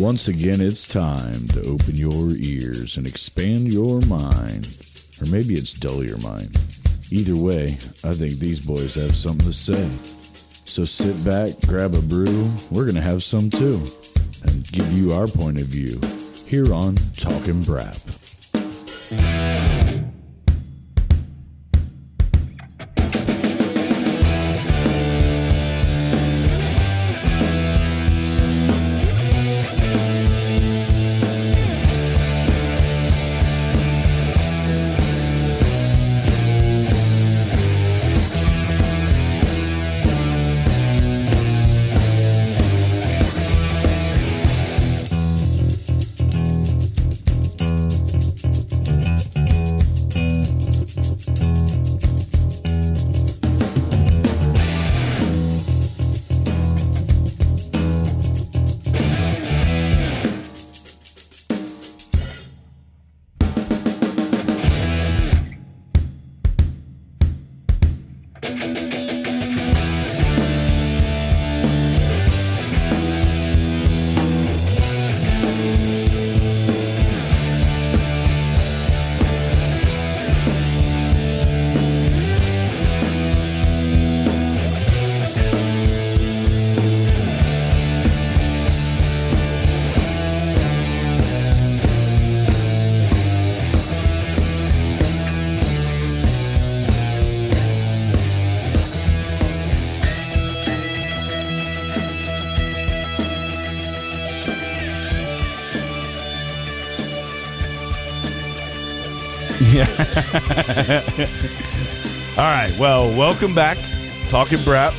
Once again, it's time to open your ears and expand your mind. Or maybe it's dull your mind. Either way, I think these boys have something to say. So sit back, grab a brew, we're going to have some too, and give you our point of view here on Talkin' Brap. Yeah. All right. Well, welcome back. Talkin' Brap.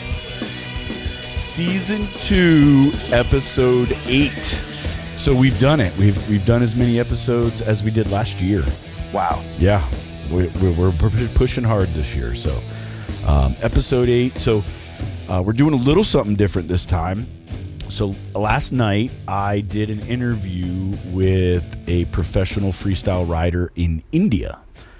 Season 2, episode 8. So we've done it. We've done as many episodes as we did last year. Wow. Yeah. We're pushing hard this year. So episode 8. So we're doing a little something different this time. So last night, I did an interview with a professional freestyle rider in India.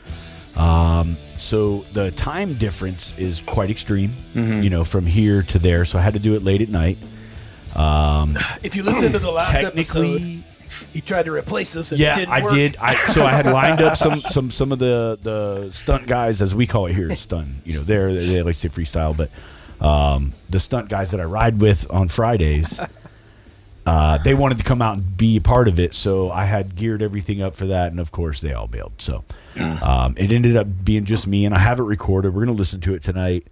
So the time difference is quite extreme, you know, from here to there. So I had to do it late at night. If you listen to the last episode, he tried to replace us and it didn't work. Did. So I had lined up some of the stunt guys, as we call it here, stunt. You know, they like to say freestyle, but the stunt guys that I ride with on Fridays, they wanted to come out and be a part of it, so I had geared everything up for that, and of course they all bailed. So it ended up being just me, and I have it recorded. We're going to listen to it tonight.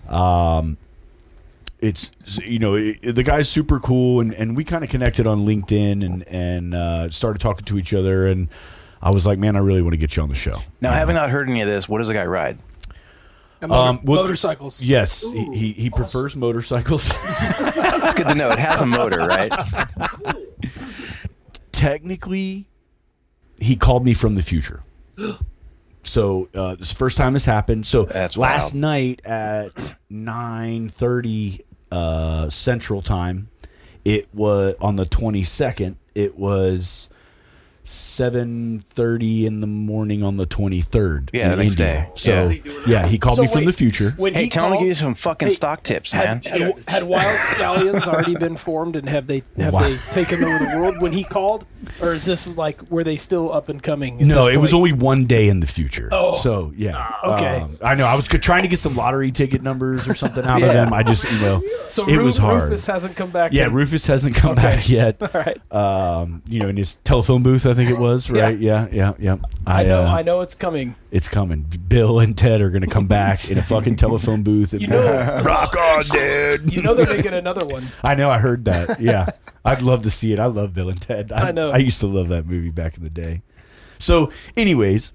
It's, you know, the guy's super cool, and we kind of connected on LinkedIn and started talking to each other, and I was like, man, I really want to get you on the show. Now, having not heard any of this, what does the guy ride? Motorcycles. Yes, he prefers motorcycles. It's good to know. It has a motor, right? Technically, he called me from the future. So this is the first time this happened. So That's last wild. night at 9:30 Central Time, it was on the 22nd. It was 7:30 in the morning on the 23rd. Yeah, the next India. day. So Yeah. he called me from the future. Hey, tell him to give you some fucking stock tips, man. Had Wild Stallions already been formed, and have they taken over the world when he called, or is this like were they still up and coming? No, it was only one day in the future. Oh. So yeah. Okay. I know. I was trying to get some lottery ticket numbers or something out of them. I just, So it was hard. Rufus hasn't come back. Yeah, yet. Rufus hasn't come back yet. All right. In his telephone booth, I think it was, right? Yeah. I know it's coming. It's coming. Bill and Ted are going to come back in a fucking telephone booth. And rock on, dude. You know they're making another one. I know. I heard that. Yeah. I'd love to see it. I love Bill and Ted. I know. I used to love that movie back in the day. So, anyways,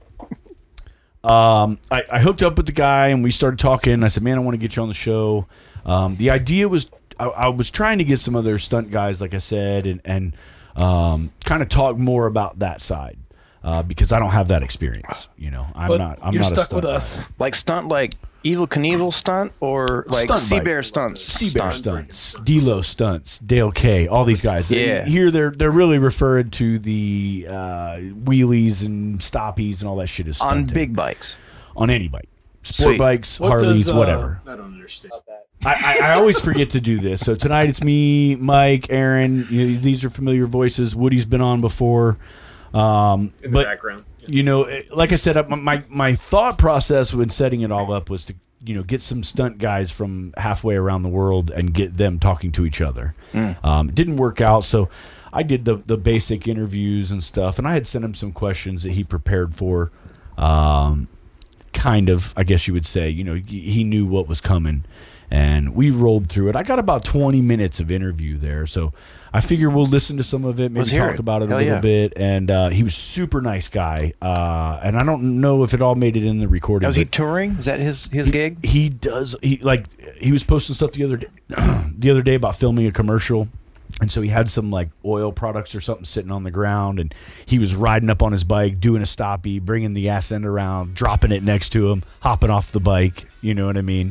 I hooked up with the guy and we started talking. I said, man, I want to get you on the show. The idea was I was trying to get some other stunt guys, like I said, and kind of talk more about that side because I don't have that experience. You know, I'm not You're a stuck stunt with us. Like stunt, like Evil Knievel stunt, or like Stunt Sea bike. Bear stunts? Sea Bear stunts, D-Lo stunts, Dale K, all these guys. Yeah. Here they're really referred to the wheelies and stoppies and all that shit is On stunting. big bikes. On any bike. Sport Sweet. bikes, What Harleys, does, whatever. I don't understand. I always forget to do this. So tonight it's me, Mike, Aaron. These are familiar voices. Woody's been on before. In the background. Like I said, my thought process when setting it all up was to get some stunt guys from halfway around the world and get them talking to each other. It didn't work out, so I did the basic interviews and stuff, and I had sent him some questions that he prepared for. Kind of, I guess you would say. He knew what was coming, and we rolled through it. I got about 20 minutes of interview there, so I figure we'll listen to some of it, maybe talk about it a little bit. And he was super nice guy, and I don't know if it all made it in the recording. Was he touring? Is that his gig? He does. He was posting stuff the other day about filming a commercial. And so he had some like oil products or something sitting on the ground, and he was riding up on his bike, doing a stoppie, bringing the ass end around, dropping it next to him, hopping off the bike. You know what I mean?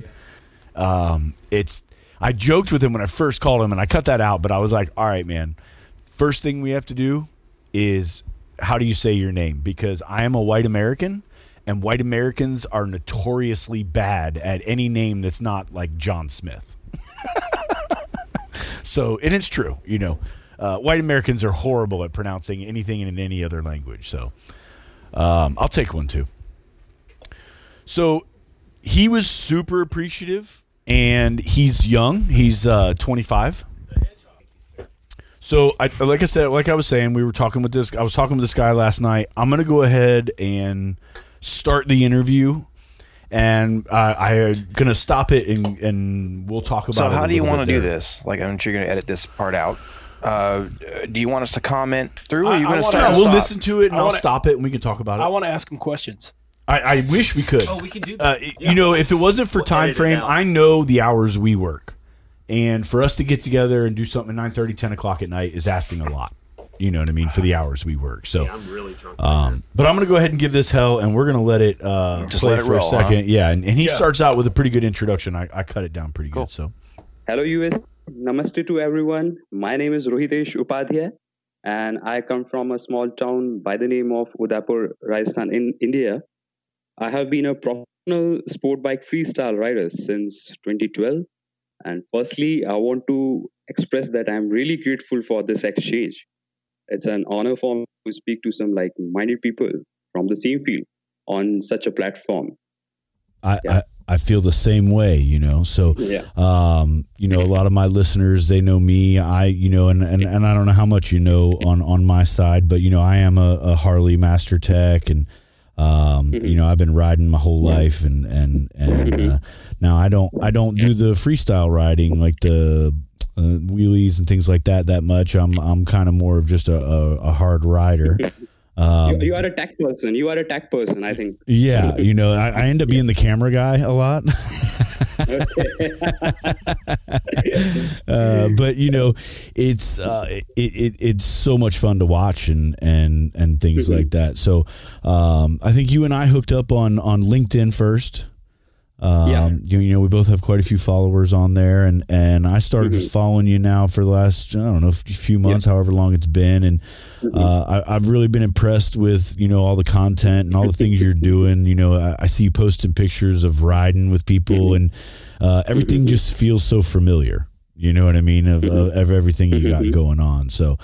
I joked with him when I first called him, and I cut that out, but I was like, all right, man, first thing we have to do is how do you say your name? Because I am a white American, and white Americans are notoriously bad at any name that's not like John Smith. So, and it's true, white Americans are horrible at pronouncing anything in any other language. So, I'll take one too. So, he was super appreciative, and he's young. He's 25. So, like I was saying, I was talking with this guy last night. I'm going to go ahead and start the interview. And I'm going to stop it, and we'll talk about it. So how do you want to do this? Like, I'm sure you're going to edit this part out. Do you want us to comment through, or are you going to start? We'll listen to it, and I'll stop it, and we can talk about it. I want to ask him questions. I wish we could. Oh, we can do that. If it wasn't for time frame, I know the hours we work. And for us to get together and do something at 9:30, 10 o'clock at night is asking a lot. You know what I mean? For the hours we work. So, I'm really drunk. But I'm going to go ahead and give this hell, and we're going to let it play for a second. Huh? Yeah, and he starts out with a pretty good introduction. I cut it down pretty good. So, hello, US. Namaste to everyone. My name is Rohitesh Upadhyay, and I come from a small town by the name of Udaipur, Rajasthan, in India. I have been a professional sport bike freestyle rider since 2012. And firstly, I want to express that I'm really grateful for this exchange. It's an honor for me to speak to some like-minded people from the same field on such a platform. I feel the same way, So, a lot of my listeners, they know me. And I don't know how much on my side, but I am a Harley Master Tech, and I've been riding my whole life, and now I don't do the freestyle riding like the wheelies and things like that much. I'm kind of more of just a hard rider. You are a tech person. I think. Yeah, I end up being the camera guy a lot. But it's so much fun to watch and things like that. So I think you and I hooked up on LinkedIn first. We both have quite a few followers on there, and I started following you now for the last, I don't know, a few months, however long it's been, and I've really been impressed with all the content and all the things you're doing. I see you posting pictures of riding with people, and everything just feels so familiar. You know what I mean, of everything you got going on. So,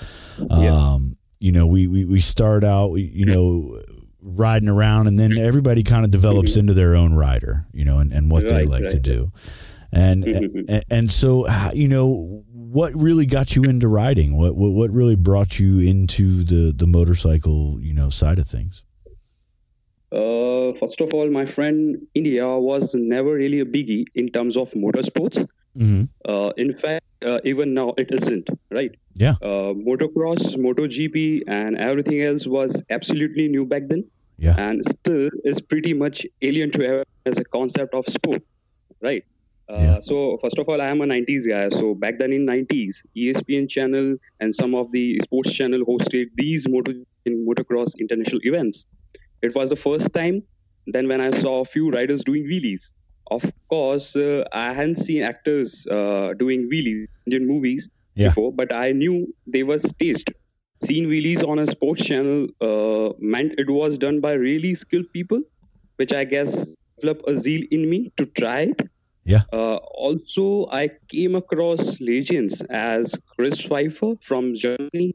we start out, riding around, and then everybody kind of develops into their own rider, and what they like to do. And so, what really got you into riding? What really brought you into the motorcycle, side of things? First of all, my friend, India was never really a biggie in terms of motorsports. In fact, even now it isn't, right? Yeah. Motocross, MotoGP, and everything else was absolutely new back then. Yeah. And still is pretty much alien to everyone as a concept of sport, right? So first of all, I am a 90s guy. So back then in 90s, ESPN channel and some of the sports channel hosted these motocross international events. It was the first time then when I saw a few riders doing wheelies. Of course, I hadn't seen actors doing wheelies in movies before, but I knew they were staged. Seeing wheelies on a sports channel meant it was done by really skilled people, which I guess developed a zeal in me to try it. Yeah. Also, I came across legends as Chris Pfeiffer from Germany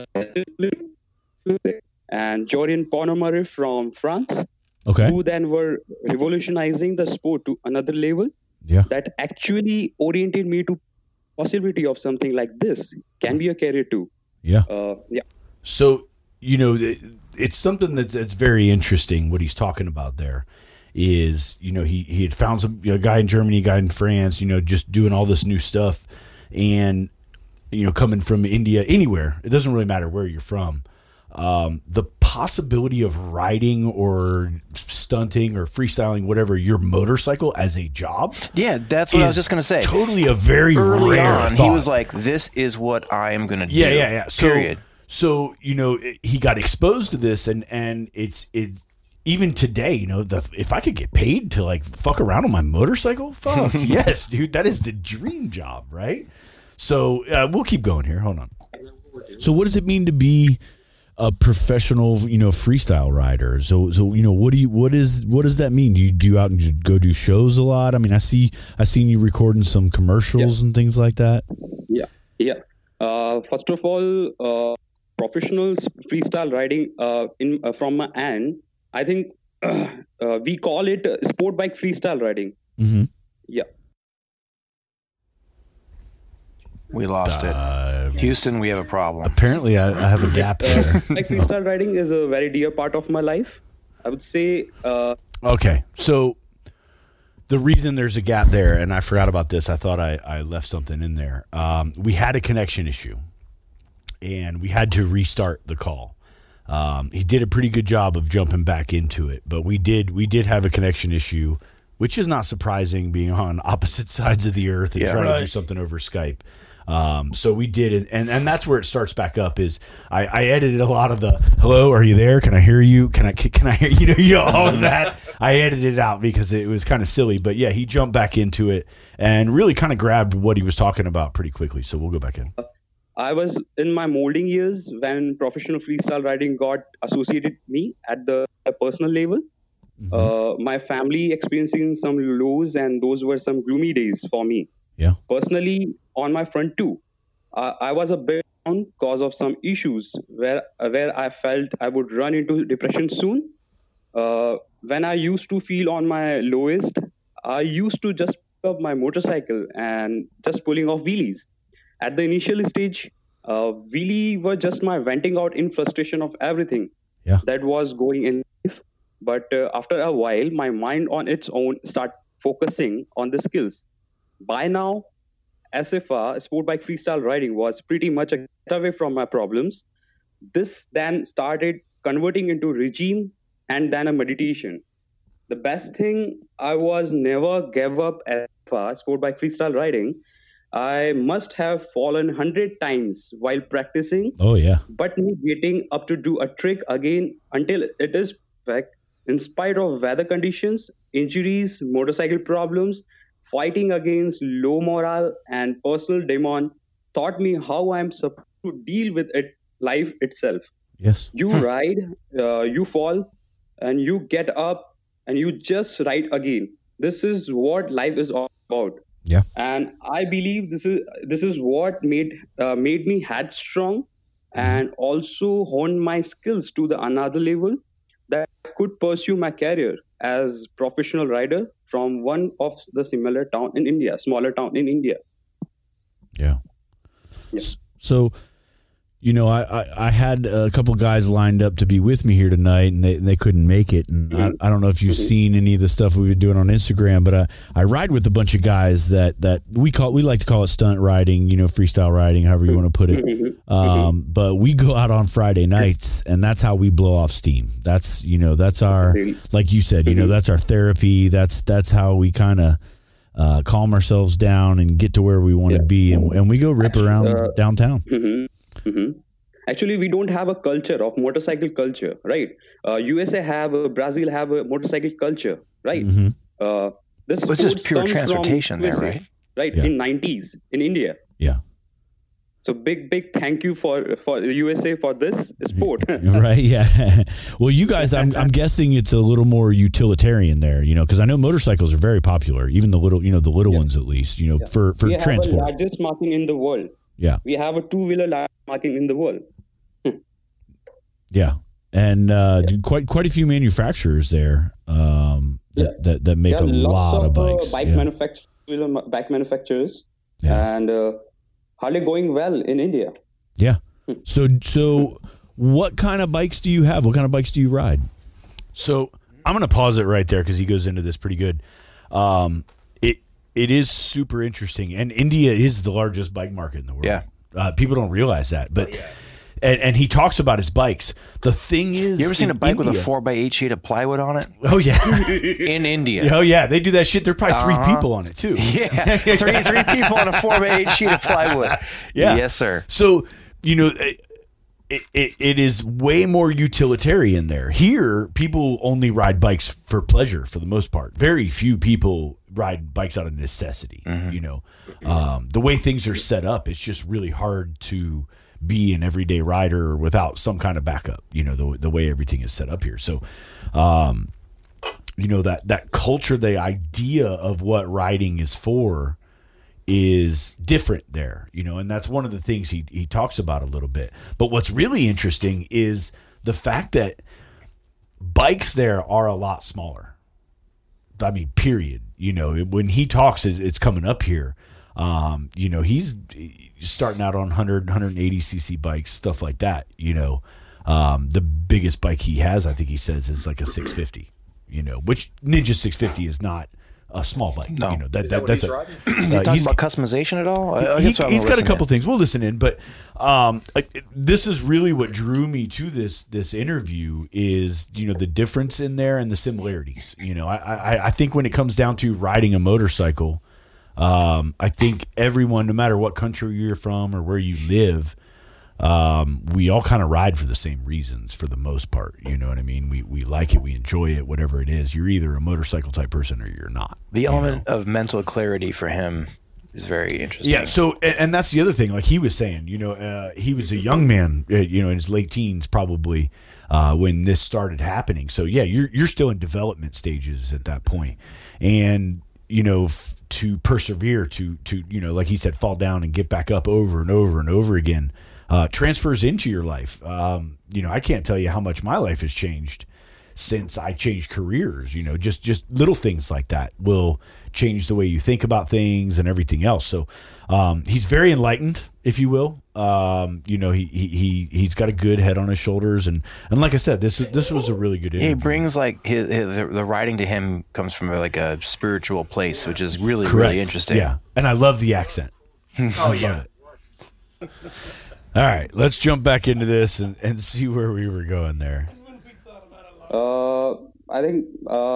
and Jorian Ponomarev from France, Okay. who then were revolutionizing the sport to another level. Yeah. That actually oriented me to possibility of something like this can be a career too. Yeah. Yeah. So, it's something that's very interesting. What he's talking about there is, he had found a guy in Germany, a guy in France, just doing all this new stuff, and coming from India, anywhere, it doesn't really matter where you're from. The possibility of riding or stunting or freestyling, whatever, your motorcycle as a job. Yeah, that's what I was just going to say. Totally a very early rare on. thought. He was like, "This is what I am going to do." Yeah. Period. So he got exposed to this, and it even today, if I could get paid to like fuck around on my motorcycle, fuck yes, dude, that is the dream job, right? So we'll keep going here. Hold on. So what does it mean to be a professional, freestyle rider? So what does that mean? Do you do out and go do shows a lot? I mean, I seen you recording some commercials and things like that. Yeah. First of all, professional freestyle riding from my end, I think we call it sport bike freestyle riding. Mm-hmm. Yeah. We lost it. Houston, we have a problem. Apparently, I have a gap there. Like freestyle riding is a very dear part of my life. I would say. Okay, so the reason there's a gap there, and I forgot about this, I thought I left something in there. We had a connection issue, and we had to restart the call. He did a pretty good job of jumping back into it, but we did have a connection issue, which is not surprising, being on opposite sides of the earth and trying to do something over Skype. So we did, and that's where it starts back up. Is I edited a lot of the hello, are you there? Can I hear you? Can I hear you? All of that I edited it out because it was kind of silly. But yeah, he jumped back into it and really kind of grabbed what he was talking about pretty quickly. So we'll go back in. I was in my molding years when professional freestyle riding got associated me at the personal level. Mm-hmm. My family experiencing some lows, and those were some gloomy days for me. Yeah. Personally, on my front too, I was a bit down because of some issues where I felt I would run into depression soon. When I used to feel on my lowest, I used to just pick up my motorcycle and just pulling off wheelies. At the initial stage, wheelie were just my venting out in frustration of everything that was going in life. But after a while, my mind on its own start focusing on the skills. By now, SFR, sport bike freestyle riding, was pretty much a getaway from my problems. This then started converting into regime and then a meditation. The best thing, I was never gave up SFR, sport bike freestyle riding. I must have fallen 100 times while practicing. Oh, yeah. But me getting up to do a trick again until it is perfect, in spite of weather conditions, injuries, motorcycle problems, fighting against low morale and personal demon, taught me how I'm supposed to deal with it, life itself. Yes. You ride, you fall, and you get up, and you just ride again. This is what life is all about. Yeah. And I believe this is what made me headstrong and also honed my skills to the another level that I could pursue my career as professional rider from one of the smaller town in India. Yeah. So, I had a couple guys lined up to be with me here tonight, and they couldn't make it. And I don't know if you've seen any of the stuff we've been doing on Instagram, but I ride with a bunch of guys that we like to call it stunt riding, freestyle riding, however you want to put it. But we go out on Friday nights, and that's how we blow off steam. That's our, like you said, that's our therapy. That's how we kind of calm ourselves down and get to where we want to be. And we go rip around downtown. Mm-hmm. Actually, we don't have a culture of motorcycle culture, right? USA Brazil have a motorcycle culture, right? Mm-hmm. This is pure transportation there, right? Right, in 90s in India. Yeah. So big thank you for the USA for this sport. Right? Yeah. Well, you guys, I'm guessing it's a little more utilitarian there, because I know motorcycles are very popular, even the little, the little ones at least, for we transport. have the largest marking in the world. Yeah. We have a two-wheeler largest marking in the world. Yeah. And quite a few manufacturers there that make a lot of bikes. Bike manufacturers, Yeah. and hardly going well in India. Yeah. So what kind of bikes do you have? What kind of bikes do you ride? So I'm going to pause it right there because he goes into this pretty good. It is super interesting, and India is the largest bike market in the world. Yeah. People don't realize that, but and he talks about his bikes. The thing is, You ever seen a bike India, with a 4x8 sheet of plywood on it? Oh yeah, In India. oh yeah, they do that shit. There are probably three people on it too. Yeah, three people on a 4x8 sheet of plywood. Yeah. Yes, sir. So, it is way more utilitarian there. Here, people only ride bikes for pleasure for the most part. Very few people ride bikes out of necessity. The way things are set up, it's just really hard to be an everyday rider without some kind of backup, the way everything is set up here. So, that culture, the idea of what riding is for is different there, and that's one of the things he talks about a little bit. But what's really interesting is the fact that bikes there are a lot smaller. I mean, period. When he talks, it's coming up here. He's starting out on 180 cc bikes, stuff like that. The biggest bike he has, I think he says, is like a 650. Which Ninja 650 is not a small bike. No. That's he's a. riding? Is he talking about customization at all? He's got a couple things. We'll listen in, but this is really what drew me to this interview is the difference in there and the similarities. I think when it comes down to riding a motorcycle, I think everyone, no matter what country you're from or where you live, we all kind of ride for the same reasons for the most part. You know what I mean? We like it, we enjoy it, whatever it is. You're either a motorcycle type person or you're not. The element of mental clarity for him is very interesting. Yeah. So, and that's the other thing. Like he was saying, he was a young man, in his late teens probably when this started happening. So yeah, you're still in development stages at that point, and to persevere, to like he said, fall down and get back up over and over and over again. Transfers into your life. I can't tell you how much my life has changed since I changed careers. Just little things like that will change the way you think about things and everything else. So he's very enlightened, if you will. He's got a good head on his shoulders, and like I said, this was a really good interview. He brings like the writing to him comes from like a spiritual place, which is really Correct. really interesting. Yeah, and I love the accent. Oh yeah. All right, let's jump back into this and see where we were going there. I think.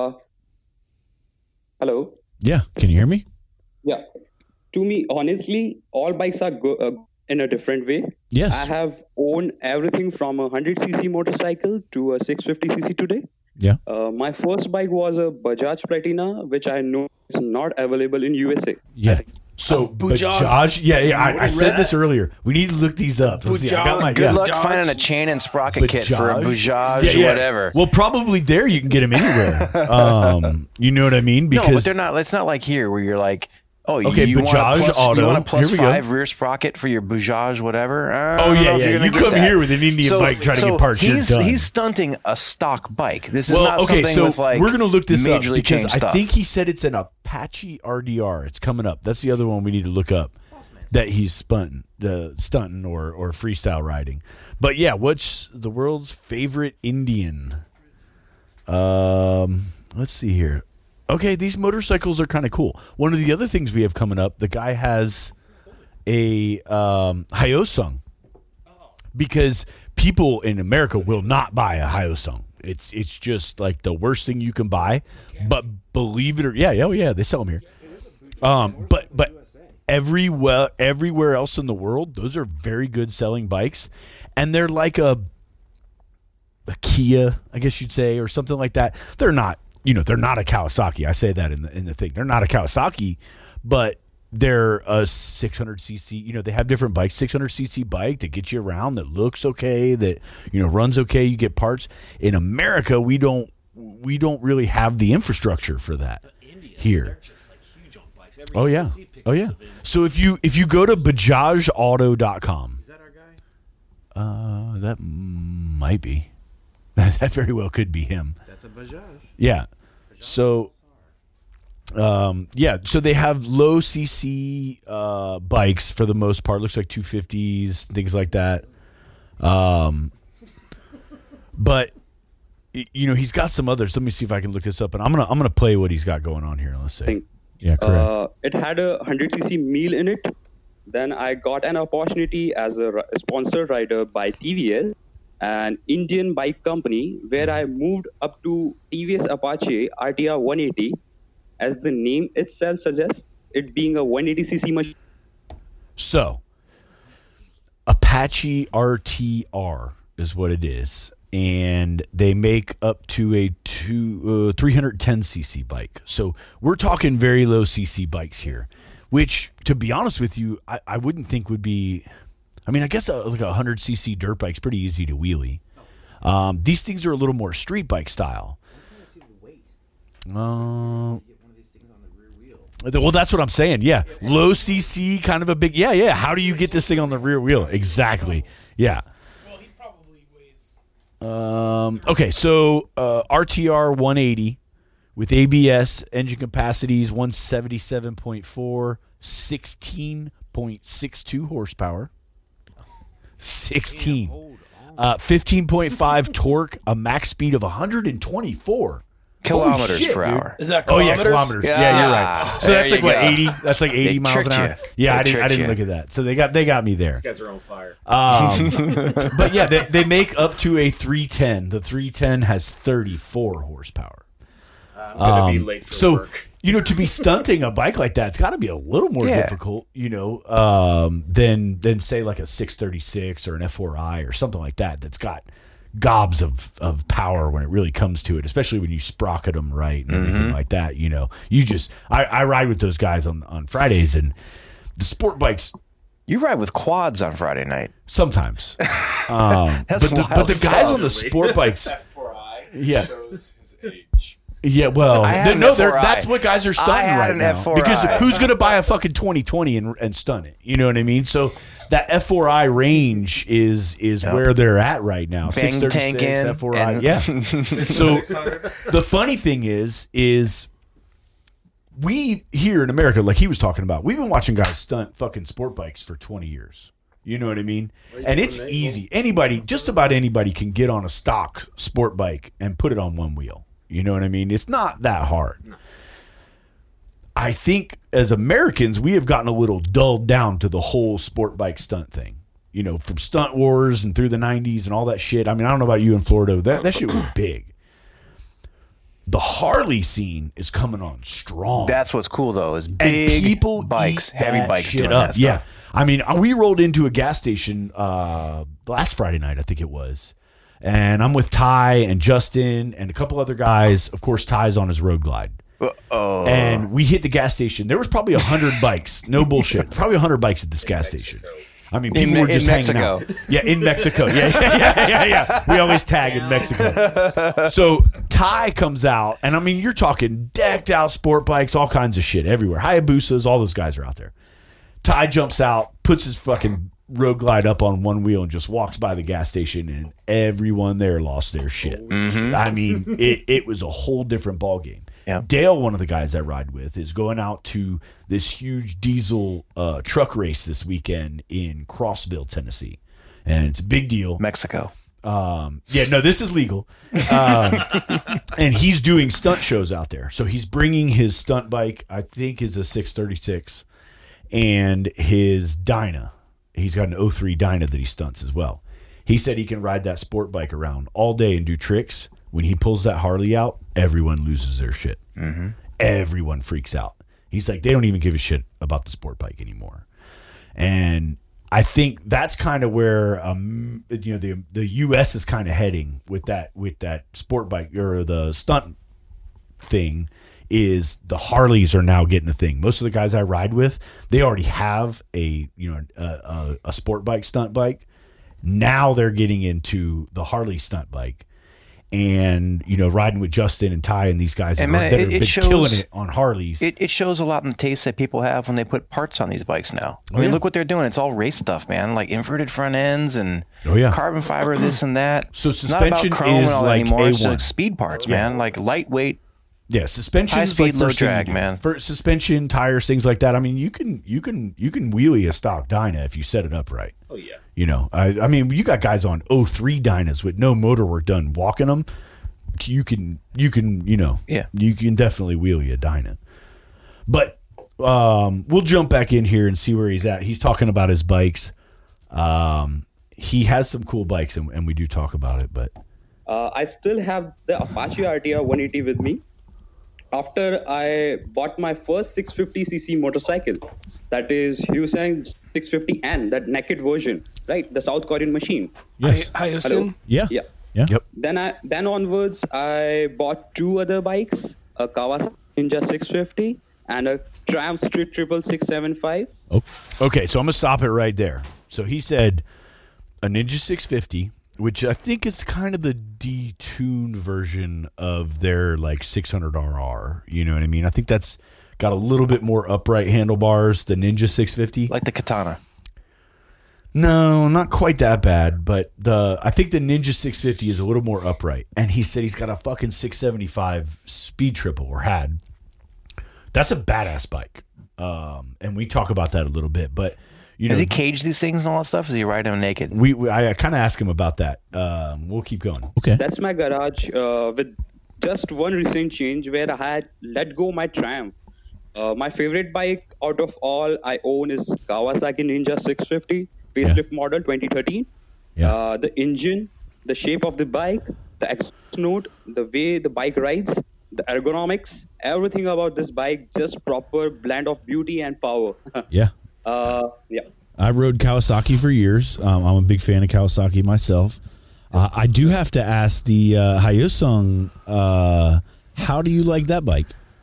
Hello. Yeah, can you hear me? Yeah. To me, honestly, all bikes are in a different way. Yes. I have owned everything from a 100cc motorcycle to a 650cc today. Yeah. My first bike was a Bajaj Platina, which I know is not available in USA. Yeah. So Bajaj, yeah. I said this earlier. We need to look these up. Let's see. I got my Good luck Bajaj. finding a chain and sprocket kit for a Bajaj Yeah, yeah. whatever. Well, probably there you can get them anywhere. You know what I mean? Because No, but they're not. It's not like here where you're like, oh, Okay, you want Bajaj a plus, Auto. you want a plus Here we go. 5 rear sprocket for your Bajaj whatever. Oh yeah. You come here with an Indian bike trying to get parts. You're done. He's stunting a stock bike. This is Well, not okay, something so with like we're gonna look this up majorly because changed I stuff. think he said it's an Apache RDR. It's coming up. That's the other one we need to look up that he's stunting or freestyle riding. But yeah, what's the world's favorite Indian? Let's see here. Okay, these motorcycles are kind of cool. One of the other things we have coming up, the guy has a Hyosung, because people in America will not buy a Hyosung. It's just like the worst thing you can buy. But believe it or yeah, they sell them here. But everywhere else in the world, those are very good selling bikes, and they're like a Kia, I guess you'd say, or something like that. They're not. They're not a Kawasaki. I say that in the thing. They're not a Kawasaki, but they're a 600cc. You know, they have different bikes. 600cc bike that gets you around, that looks okay, that runs okay. You get parts. In America, we don't really have the infrastructure for that here. Oh yeah. So if you go to BajajAuto.com, is that our guy? That might be. That very well could be him. That's a Bajaj. Yeah. So, so they have low CC bikes for the most part. Looks like 250s, things like that. But he's got some others. Let me see if I can look this up, and I'm gonna play what he's got going on here. Let's see. Yeah, correct. It had a 100cc meal in it. Then I got an opportunity as a sponsored rider by TVS, an Indian bike company, where I moved up to TVS Apache RTR 180, as the name itself suggests, it being a 180cc machine. So, Apache RTR is what it is. And they make up to a 310cc bike. So we're talking very low cc bikes here, which, to be honest with you, I wouldn't think would be. I mean, I guess like a 100cc dirt bike's pretty easy to wheelie. These things are a little more street bike style. Well, that's what I'm saying. Yeah, low cc, kind of a big. Yeah. How do you get this thing on the rear wheel? Exactly. Yeah. Okay, so RTR 180 with ABS, engine capacities 177.4, 16.62 horsepower, 15.5 torque, a max speed of 124 kilometers shit, per dude. hour. Is that Oh kilometers? yeah, kilometers. Yeah, you're right. So There that's like you what go. 80. That's like 80 They miles an tricked hour. you. Yeah, They I didn't tricked look you. at that. So they got me there. These guys are on fire. But yeah, they make up to a 310. The 310 has 34 horsepower. I'm gonna be late for work. To be stunting a bike like that, it's got to be a little more difficult, than say like a 636 or an F4i or something like that. That's got gobs of power when it really comes to it, especially when you sprocket them right and everything like that. I ride with those guys on Fridays, and the sport bikes. You ride with quads on Friday night. Sometimes, That's but the guys on the sport bikes, yeah. Yeah, well, I had an F4i. that's what guys are stunting I had right an now. F4i. Because who's going to buy a fucking 2020 and stun it? You know what I mean? So that F4i range is where they're at right now. Bang the tank in. F4i, And- yeah. So the funny thing is we here in America, like he was talking about, we've been watching guys stunt fucking sport bikes for 20 years. You know what I mean? And it's easy. Just about anybody can get on a stock sport bike and put it on one wheel. You know what I mean? It's not that hard. No. I think as Americans, we have gotten a little dulled down to the whole sport bike stunt thing. From Stunt Wars and through the 90s and all that shit. I mean, I don't know about you in Florida. That shit was big. The Harley scene is coming on strong. That's what's cool though, is And big people bikes, eat heavy that bikes shit doing up. that stuff. Yeah. I mean, we rolled into a gas station last Friday night, I think it was. And I'm with Ty and Justin and a couple other guys. Of course, Ty's on his Road Glide. And we hit the gas station. There was probably 100 bikes. No bullshit. Probably 100 bikes at this gas station. I mean, people were just hanging out. Yeah, in Mexico. Yeah. We always tag in Mexico. So Ty comes out, and I mean, you're talking decked out sport bikes, all kinds of shit everywhere. Hayabusas, all those guys are out there. Ty jumps out, puts his fucking Road Glide up on one wheel and just walks by the gas station, and everyone there lost their shit. I mean, it was a whole different ballgame. Yeah. Dale, one of the guys I ride with, is going out to this huge diesel truck race this weekend in Crossville, Tennessee. And it's a big deal. Mexico. This is legal. And he's doing stunt shows out there. So he's bringing his stunt bike, I think is a 636, and his Dyna. He's got an 03 Dyna that he stunts as well. He said he can ride that sport bike around all day and do tricks. When he pulls that Harley out, everyone loses their shit. Everyone freaks out. He's like, they don't even give a shit about the sport bike anymore. And I think that's kind of where the U.S. is kind of heading with that sport bike or the stunt thing, is the Harleys are now getting a thing. Most of the guys I ride with, they already have a sport bike, stunt bike. Now they're getting into the Harley stunt bike. And, riding with Justin and Ty and these guys that have been killing it on Harleys. It shows a lot in the taste that people have when they put parts on these bikes now. I mean, look what they're doing. It's all race stuff, man. Like inverted front ends and carbon fiber, this and that. So it's suspension not about chrome is and all that like anymore. It's A1. like speed parts, man. Like lightweight. Yeah, suspension High is speed, like low first thing drag, you do. man. For suspension, tires, things like that. I mean, you can wheelie a stock Dyna if you set it up right. Oh yeah. I mean, you got guys on 03 Dynas with no motor work done walking them. You can you can definitely wheelie a Dyna. But we'll jump back in here and see where he's at. He's talking about his bikes. He has some cool bikes, and we do talk about it. But I still have the Apache RTR 180 with me. After I bought my first 650cc motorcycle, that is Hyosung 650N, that naked version, right? The South Korean machine. yes, Hyosung? Yeah. yep. Then onwards, I bought two other bikes, a Kawasaki Ninja 650 and a Triumph Street Triple 675. Oh, okay, so I'm gonna stop it right there. So he said a Ninja 650, which I think is kind of the detuned version of their like 600RR. You know what I mean? I think that's got a little bit more upright handlebars. The Ninja 650, Like the Katana. no, not quite that bad, but I think the Ninja 650 is a little more upright. And he said he's got a fucking 675 speed triple, or had. That's a badass bike. And we talk about that a little bit, but Does he cage these things and all that stuff? Is he riding them naked? I kind of asked him about that. We'll keep going. Okay. That's my garage with just one recent change where I had let go my Triumph. My favorite bike out of all I own is Kawasaki Ninja 650 facelift model 2013. Yeah. The engine, the shape of the bike, the exhaust note, the way the bike rides, the ergonomics, everything about this bike, just proper blend of beauty and power. Yeah. Yeah. I rode Kawasaki for years. I'm a big fan of Kawasaki myself. I do have to ask the Hyosung, how do you like that bike?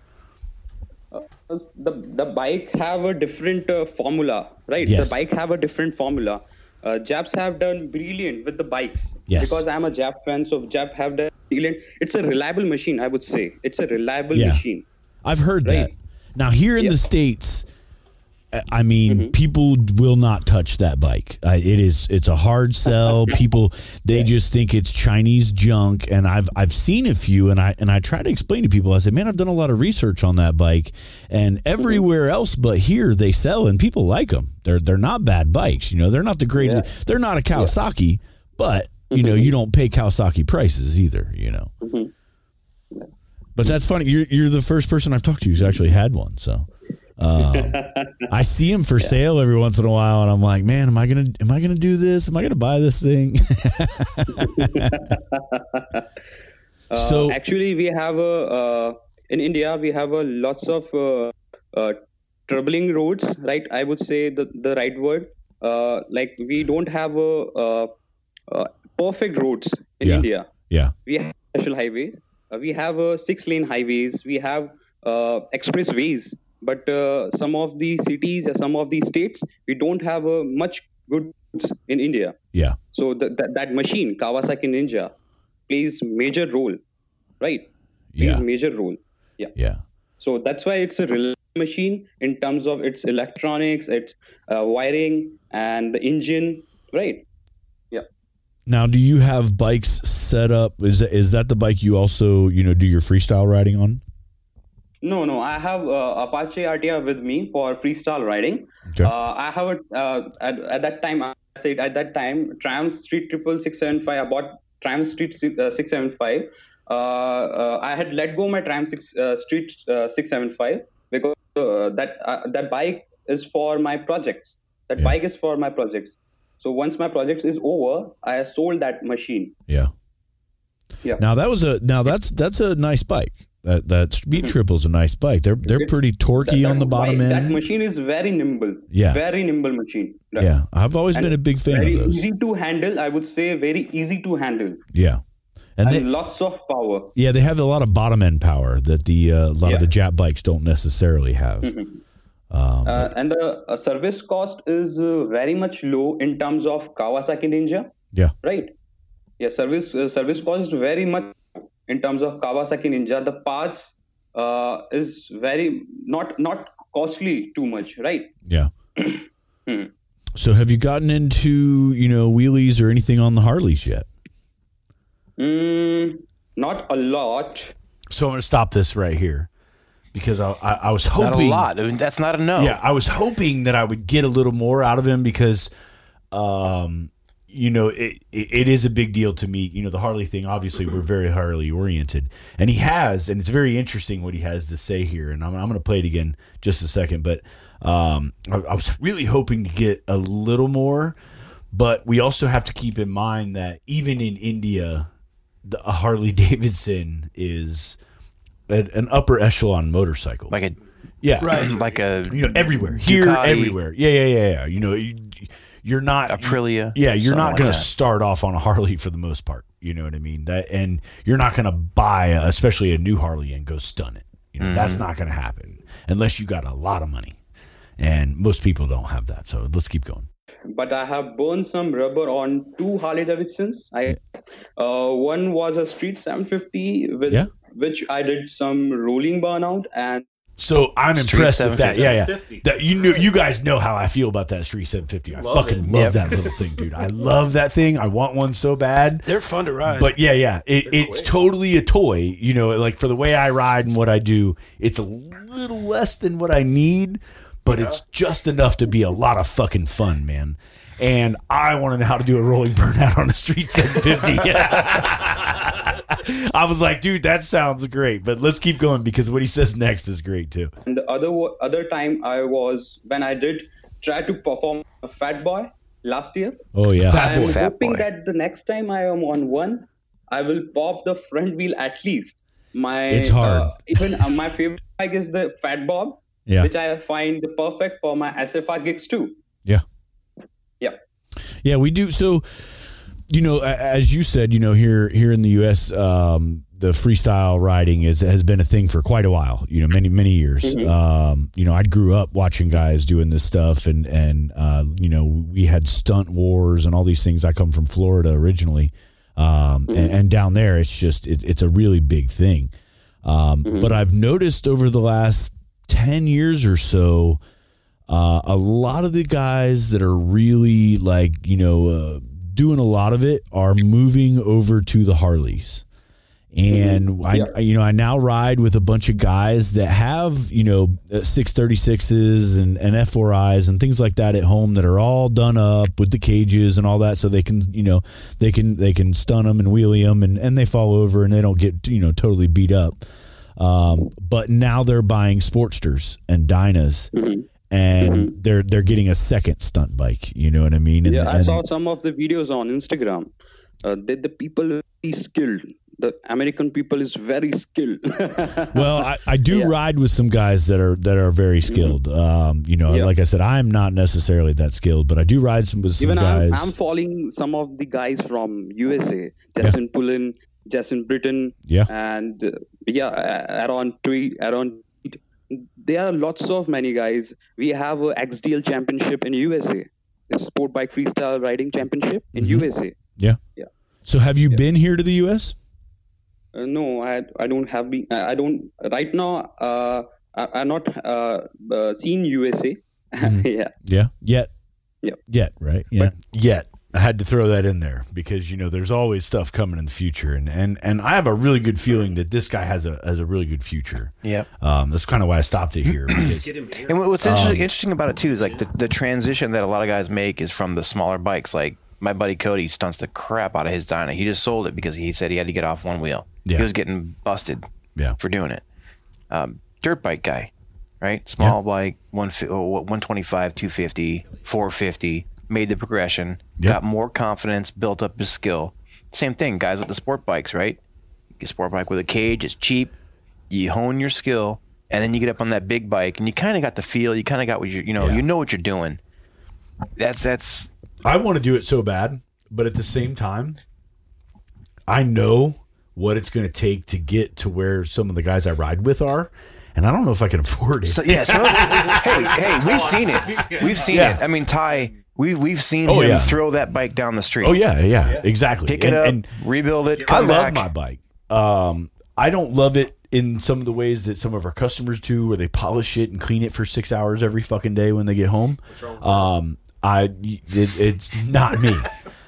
The bike have a different formula, right? Yes. The bike have a different formula. Japs have done brilliant with the bikes. Yes. Because I'm a Jap fan, so Jap have done brilliant. It's a reliable machine, I would say. It's a reliable machine. I've heard that. Right. Now, here in the States, I mean, people will not touch that bike. It's a hard sell. People, they just think it's Chinese junk. And I've seen a few, and I try to explain to people. I say, man, I've done a lot of research on that bike, and everywhere else but here they sell, and people like them. They're not bad bikes. They're not the greatest. They're not a Kawasaki, but you don't pay Kawasaki prices either. But that's funny. You're the first person I've talked to who's actually had one. So. I see them for sale every once in a while, and I'm like, man, am I gonna do this? Am I gonna buy this thing? So actually, we have in India we have lots of troubling roads, right? I would say the right word. Like we don't have perfect roads in India. Yeah. We have national highway. We have 6-lane highways. We have expressways. But some of the cities, some of the states, we don't have much good roads in India. Yeah. So that machine, Kawasaki Ninja, plays major role, right? Plays major role. Yeah. Yeah. So that's why it's a reliable machine in terms of its electronics, its wiring, and the engine, right? Yeah. Now, do you have bikes set up? Is that the bike you also do your freestyle riding on? No. I have Apache RTR with me for freestyle riding. Okay. I have at that time, Triumph Street Triple 675. I bought Triumph Street 675. I had let go my Triumph Street 675 because that bike is for my projects. That bike is for my projects. So once my project is over, I sold that machine. Yeah. Yeah. Now that's a nice bike. That Speed Triple is a nice bike. They're pretty torquey on the bottom end. That machine is very nimble. Yeah. Very nimble machine. Right? Yeah. I've always been a big fan of those. Easy to handle. I would say very easy to handle. Yeah. and lots of power. Yeah, they have a lot of bottom end power that the a lot of the Jap bikes don't necessarily have. And the service cost is very much low in terms of Kawasaki Ninja. Yeah. Right. Yeah. Service cost very much in terms of Kawasaki Ninja. The parts is very not costly too much. Right. Yeah. So have you gotten into, wheelies or anything on the Harleys yet? Not a lot. So I'm going to stop this right here because I was hoping. Not a lot. That's not a no. Yeah, I was hoping that I would get a little more out of him because, it is a big deal to me. The Harley thing, obviously, we're very Harley oriented. And and it's very interesting what he has to say here. And I'm going to play it again just a second. But I was really hoping to get a little more. But we also have to keep in mind that even in India, a Harley Davidson is an upper echelon motorcycle. Like a everywhere here, Ducati. everywhere. Yeah. You're not Aprilia. Yeah, you're not like going to that. start off on a Harley for the most part. You know what I mean? And you're not going to buy, especially a new Harley, and go stun it. That's not going to happen unless you got a lot of money. And most people don't have that. So let's keep going. But I have burned some rubber on 2 Harley Davidsons. One was a Street 750 which I did some rolling burnout, and so I'm Street impressed with that. 750. Yeah. You guys know how I feel about that Street 750. I fucking love that little thing, dude. I love that thing. I want one so bad. They're fun to ride. But it's totally a toy. Like for the way I ride and what I do, it's a little less than what I need. But it's just enough to be a lot of fucking fun, man. And I want to know how to do a rolling burnout on a Street 750. I was like, dude, that sounds great. But let's keep going because what he says next is great too. And the other time when I did try to perform a Fat Boy last year. Oh yeah, I'm hoping that the next time I am on one, I will pop the front wheel at least. It's hard. Even my favorite bike is the Fat Bob. Yeah. Which I find perfect for my SFR gigs too. Yeah. Yeah. Yeah, we do. So, as you said, here in the U.S., the freestyle riding has been a thing for quite a while. Many years. Mm-hmm. I grew up watching guys doing this stuff, and we had stunt wars and all these things. I come from Florida originally, and down there, it's just it's a really big thing. But I've noticed over the last 10 years or so, a lot of the guys that are really doing a lot of it are moving over to the Harleys. And I now ride with a bunch of guys that have 636s and F4Is and things like that at home that are all done up with the cages and all that, so they can they can stun them and wheelie them and they fall over and they don't get totally beat up. But now they're buying Sportsters and Dynas, and they're getting a second stunt bike. You know what I mean? I saw some of the videos on Instagram. The people are very skilled. The American people is very skilled. Well, I do ride with some guys that are very skilled. Like I said, I'm not necessarily that skilled, but I do ride with some guys. I'm following some of the guys from USA, Jason Pullen, Jason Britton, and around there are lots of many guys. We have a XDL championship in USA, a sport bike freestyle riding championship in USA. Yeah. So have you been here to the US? No, I don't have been. I don't right now. I'm not seen USA. Yet. Right. Yeah. Yet. I had to throw that in there because there's always stuff coming in the future, and I have a really good feeling that this guy has a really good future. Yeah. That's kind of why I stopped it here. Because, and what's interesting about it too is like the transition that a lot of guys make is from the smaller bikes. Like my buddy Cody stunts the crap out of his Dyna. He just sold it because he said he had to get off one wheel. Yeah. He was getting busted. For doing it. Dirt bike guy, right? Small bike, 125, 250, 450. Made the progression, got more confidence, built up his skill. Same thing, guys with the sport bikes, right? You get a sport bike with a cage, it's cheap. You hone your skill, and then you get up on that big bike, and you kind of got the feel. You kind of got what you know what you're doing. That's. I want to do it so bad, but at the same time, I know what it's going to take to get to where some of the guys I ride with are. And I don't know if I can afford it. So, hey, we've seen it. We've seen it. I mean, Ty, we've seen him throw that bike down the street. Oh, yeah, exactly. Pick it up, rebuild it, I come love back. my bike. I don't love it in some of the ways that some of our customers do, where they polish it and clean it for 6 hours every fucking day when they get home. It's not me.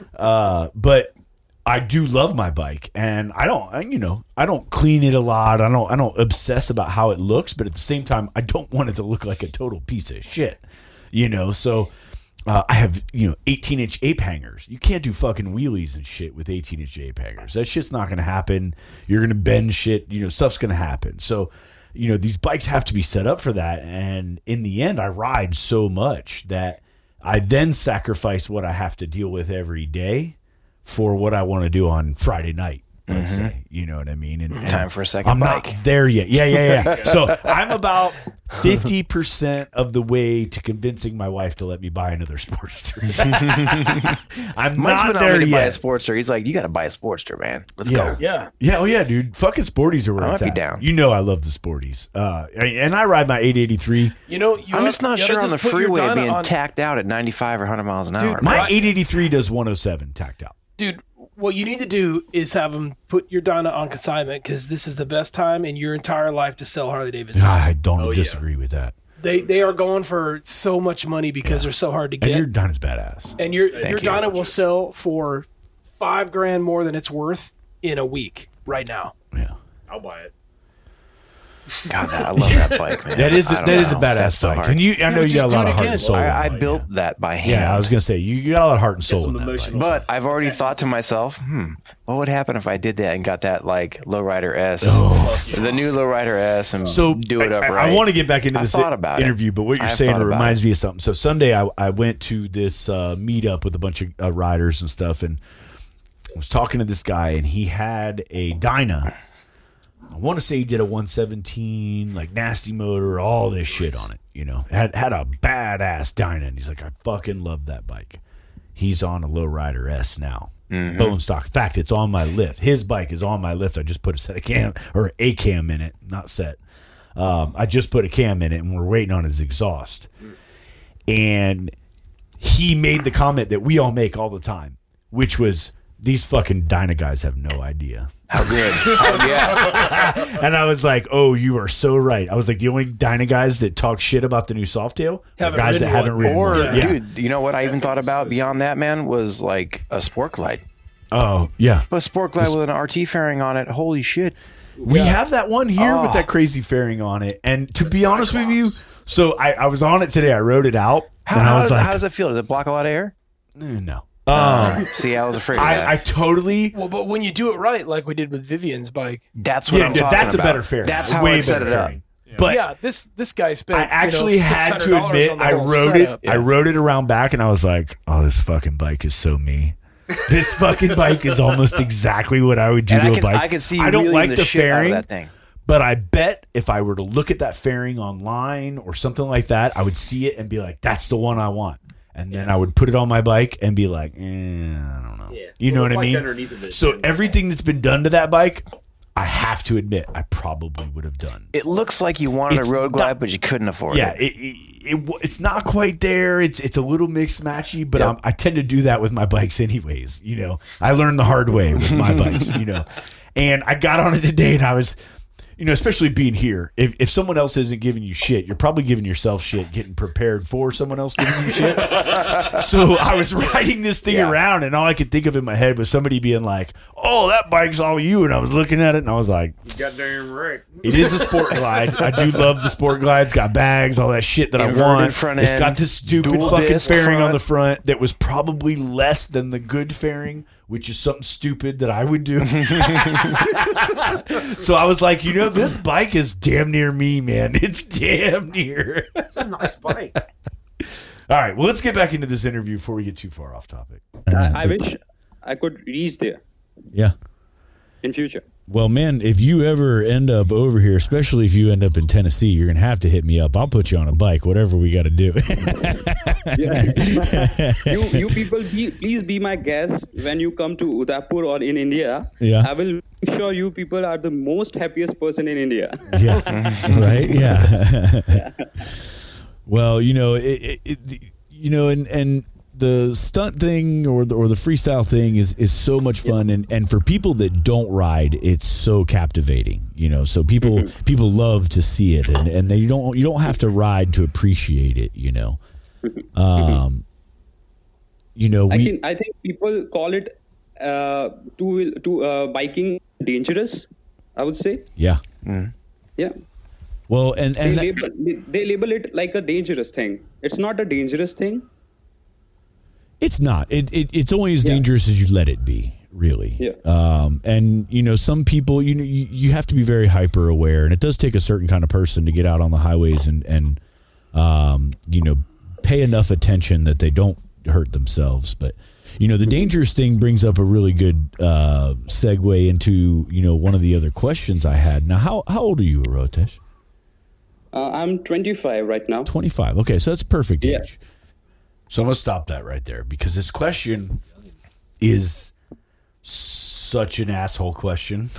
But I do love my bike, and I don't clean it a lot. I don't obsess about how it looks, but at the same time, I don't want it to look like a total piece of shit. So I have 18-inch ape hangers. You can't do fucking wheelies and shit with 18-inch ape hangers. That shit's not going to happen. You're going to bend shit. Stuff's going to happen. So these bikes have to be set up for that. And in the end, I ride so much that I then sacrifice what I have to deal with every day for what I want to do on Friday night, let's say. You know what I mean? And time for a second I'm bike. not there yet. Yeah. So I'm about 50% of the way to convincing my wife to let me buy another Sportster. I'm Mike's not been there on me to buy a yet. Sportster. He's like, you got to buy a Sportster, man. Let's Yeah. go. Yeah. Yeah, oh yeah, dude. Fucking Sporties are where I it's might at. be down. I love the Sporties. And I ride my 883. I'm just not sure on the freeway being tacked out at 95 or 100 miles an hour. My 883 does 107 tacked out. Dude, what you need to do is have them put your Dyna on consignment, because this is the best time in your entire life to sell Harley Davidsons. I don't disagree with that. They are going for so much money because they're so hard to get. And your Dyna's badass. And your Dyna will sell for $5,000 more than it's worth in a week right now. Yeah. I'll buy it. God, I love that bike, man. That is a badass That's so bike. hard. And I know you got a lot of heart and soul. I built that by hand. Yeah, I was gonna say you got a lot of heart and soul in that bike. But I've already thought to myself, what would happen if I did that and got that like Lowrider S, the new Lowrider S, and do it upright? I want to get back into this interview, but what you're saying reminds me of something. So Sunday I went to this meetup with a bunch of riders and stuff, and I was talking to this guy, and he had a Dyna. I want to say he did a 117, like nasty motor, all this shit on it. Had a badass Dyna, and he's like, I fucking love that bike. He's on a Lowrider S now, bone stock. In fact, it's on my lift. His bike is on my lift. I just put a cam in it, not set. I just put a cam in it, and we're waiting on his exhaust. And he made the comment that we all make all the time, which was, these fucking Dyna guys have no idea. How good. Yeah. And I was like, oh, you are so right. I was like, the only Dyna guys that talk shit about the new Softail are guys that haven't ridden one. Dude, you know what I even thought about beyond that, man, was like a Sport Glide. Oh, yeah. A Sport Glide with an RT fairing on it. Holy shit. We have that one here with that crazy fairing on it. And to be honest with you, so I was on it today. I rode it out. How does it feel? Does it block a lot of air? No. See, I was afraid of that. I totally. Well, but when you do it right, like we did with Vivian's bike, that's what I'm talking that's about. a better fairing. That's how I set it up. But yeah, this guy spent. I actually had to admit, I rode it. Yeah. I rode it around back, and I was like, "Oh, this fucking bike is so me. This fucking bike is almost exactly what I would do to a bike. I can see. I don't like the fairing, that thing. But I bet if I were to look at that fairing online or something like that, I would see it and be like, "That's the one I want." And then I would put it on my bike and be like, I don't know. Yeah. You know what I mean? So everything that's been done to that bike, I have to admit, I probably would have done. It looks like you wanted a Road Glide, but you couldn't afford it. It's not quite there. It's a little mixed matchy, but I tend to do that with my bikes anyways. I learned the hard way with my bikes, And I got on it today, and I was... especially being here, if someone else isn't giving you shit, you're probably giving yourself shit, getting prepared for someone else giving you shit. So I was riding this thing around, and all I could think of in my head was somebody being like, "Oh, that bike's all you." And I was looking at it, and I was like, "Goddamn right." It is a Sport Glide. I do love the Sport Glide. It's got bags, all that shit that Inverted I want. Front It's end, got this stupid fucking fairing on the front that was probably less than the good fairing, which is something stupid that I would do. So I was like, this bike is damn near me, man. It's damn near. It's a nice bike. All right, well, let's get back into this interview before we get too far off topic. I wish I could reach there. Yeah. In future. Well, man, if you ever end up over here, especially if you end up in Tennessee, you're going to have to hit me up. I'll put you on a bike, whatever we got to do. You people, please be my guest when you come to Udaipur or in India. Yeah. I will make sure you people are the most happiest person in India. Yeah, right? Yeah. Well, you know, and the stunt thing or the freestyle thing is so much fun, and for people that don't ride, it's so captivating. You know, so people love to see it, and you don't have to ride to appreciate it. You know, I think people call it biking dangerous. I would say. Yeah. Yeah. Well, and they label it like a dangerous thing. It's not a dangerous thing. It's not. It's only as dangerous as you let it be, really. Yeah. And you know, some people, you have to be very hyper aware, and it does take a certain kind of person to get out on the highways and pay enough attention that they don't hurt themselves. But you know, the dangerous thing brings up a really good segue into one of the other questions I had. Now, how old are you, Rohitesh? I'm 25 right now. 25. Okay, so that's perfect age. Yeah. So I'm going to stop that right there because this question is such an asshole question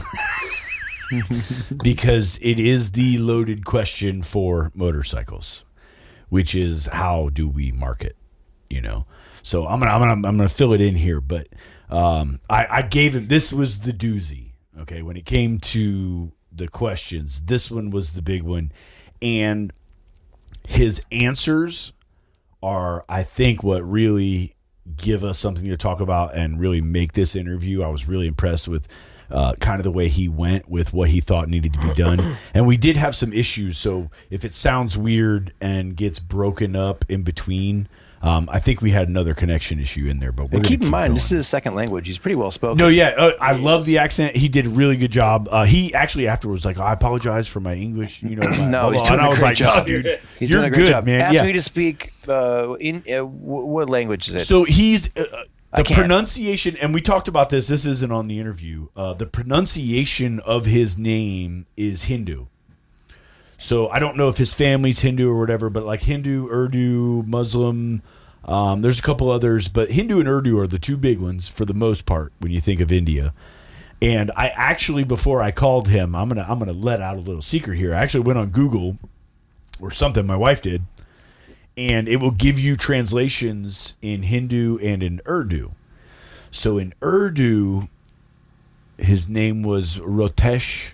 because it is the loaded question for motorcycles, which is how do we market, So I'm going to fill it in here, but I gave him, this was the doozy. Okay. When it came to the questions, this one was the big one, and his answers are, I think, what really give us something to talk about and really make this interview. I was really impressed with kind of the way he went with what he thought needed to be done. And we did have some issues. So if it sounds weird and gets broken up in between, I think we had another connection issue in there. But we're keep in mind, going. this is his second language. He's pretty well spoken. No, yeah. I love the accent. He did a really good job. He actually afterwards was like, I apologize for my English. No, he's doing a great job. Oh, dude, he's you're doing a great good, job. man. Ask me to speak what language is it? So he's the pronunciation, and we talked about this. This isn't on the interview. The pronunciation of his name is Hindu. So I don't know if his family's Hindu or whatever, but like Hindu, Urdu, Muslim, there's a couple others, but Hindu and Urdu are the two big ones for the most part when you think of India. And I actually, before I called him, I'm gonna let out a little secret here. I actually went on Google or something, my wife did, and it will give you translations in Hindu and in Urdu. So in Urdu, his name was Rohitesh.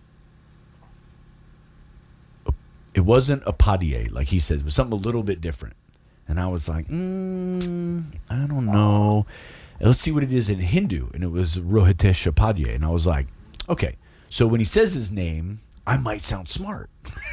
It wasn't Upadhyay, like he said. It was something a little bit different. And I was like, I don't know. Let's see what it is in Hindu. And it was Rohitesh Upadhyay. And I was like, okay. So when he says his name, I might sound smart.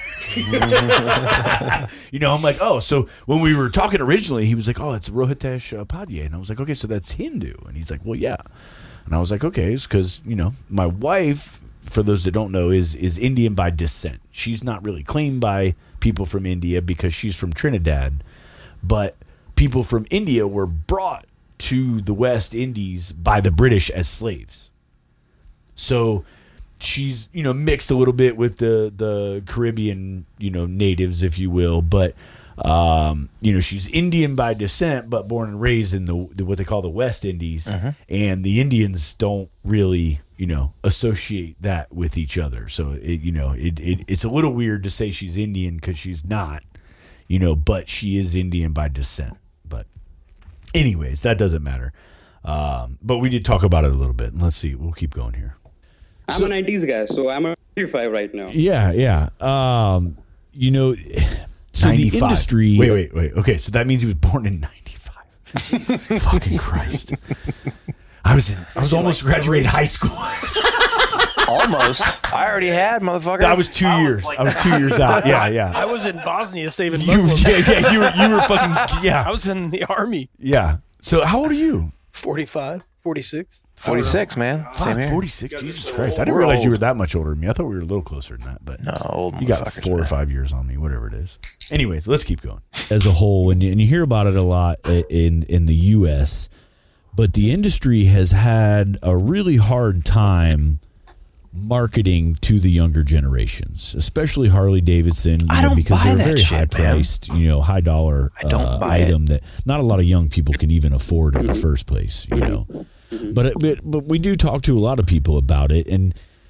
I'm like, oh, so when we were talking originally, he was like, oh, it's Rohitesh Upadhyay. And I was like, okay, so that's Hindu. And he's like, well, yeah. And I was like, okay, it's because, my wife, for those that don't know, is Indian by descent. She's not really claimed by people from India because she's from Trinidad. But people from India were brought to the West Indies by the British as slaves. So she's, mixed a little bit with the Caribbean, natives, if you will. But, she's Indian by descent, but born and raised in the what they call the West Indies. Uh-huh. And the Indians don't really, associate that with each other. So, it's a little weird to say she's Indian because she's not. But she is Indian by descent. But anyways, that doesn't matter. But we did talk about it a little bit. And let's see. We'll keep going here. I'm a 90s guy, so I'm a 35 right now. Yeah. So 95. the industry... Wait. Okay, so that means he was born in 95. Jesus fucking Christ. I was almost graduated high school. Almost. I already had, motherfucker. I was 2 years. I was 2 years out. Yeah. I was in Bosnia saving Muslims. You were fucking, yeah. I was in the army. Yeah. So how old are you? 45, 46. 46, man. Same here. 46. Jesus Christ. I didn't realize you were that much older than me. I thought we were a little closer than that. But no, old you got 4 or 5 years on me, whatever it is. Anyways, let's keep going. As a whole, and you hear about it a lot in the U.S., but the industry has had a really hard time marketing to the younger generations, especially Harley Davidson, because they're a very high priced, high dollar item that not a lot of young people can even afford in the first place, But we do talk to a lot of people about it, and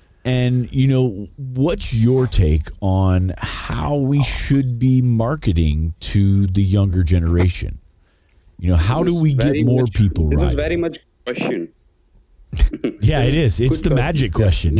what's your take on how we should be marketing to the younger generation? How do we get more people right? This is very much a question. Yeah, it is. It's the magic question.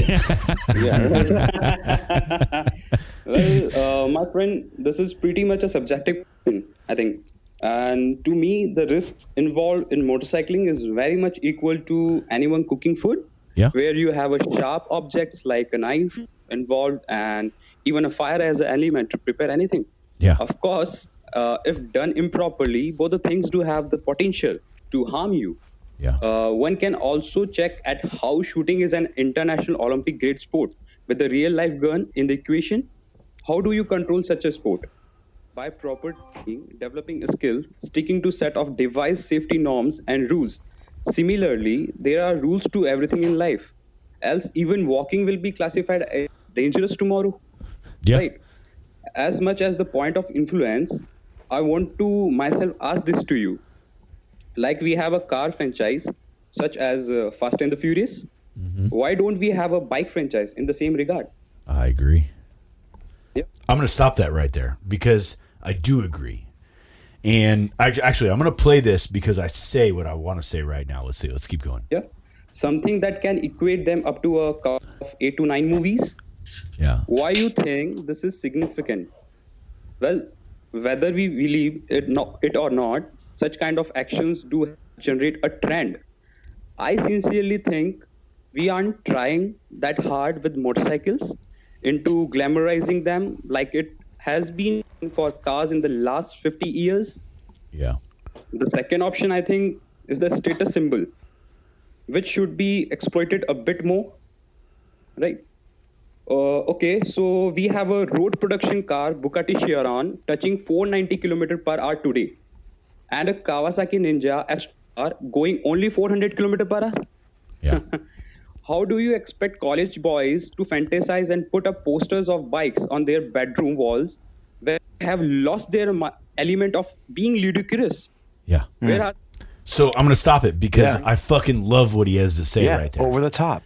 Well, my friend, this is pretty much a subjective thing, I think. And to me, the risks involved in motorcycling is very much equal to anyone cooking food, where you have a sharp objects like a knife involved and even a fire as an element to prepare anything. Yeah. Of course, if done improperly, both the things do have the potential to harm you. Yeah. One can also check at how shooting is an international Olympic grade sport. With the real life gun in the equation, how do you control such a sport? By proper training, developing a skill, sticking to set of device safety norms and rules. Similarly, there are rules to everything in life. Else, even walking will be classified as dangerous tomorrow. Yeah. Right? As much as the point of influence, I want to myself ask this to you. Like we have a car franchise, such as Fast and the Furious. Why don't we have a bike franchise in the same regard? I agree. Yep. I'm going to stop that right there because I do agree. And actually, I'm going to play this because I say what I want to say right now. Let's see. Let's keep going. Yeah. Something that can equate them up to a count of 8 to 9 movies. Yeah. Why you think this is significant? Well, whether we believe it or not, such kind of actions do generate a trend. I sincerely think we aren't trying that hard with motorcycles into glamorizing them like it has been for cars in the last 50 years. Yeah. The second option, I think, is the status symbol, which should be exploited a bit more. Right? Okay, so we have a road production car, Bugatti Chiron, touching 490 km/h today. And a Kawasaki Ninja SR going only 400 km/h. Yeah. How do you expect college boys to fantasize and put up posters of bikes on their bedroom walls where they have lost their element of being ludicrous? Yeah. So I'm going to stop it because I fucking love what he has to say right there. Over the top.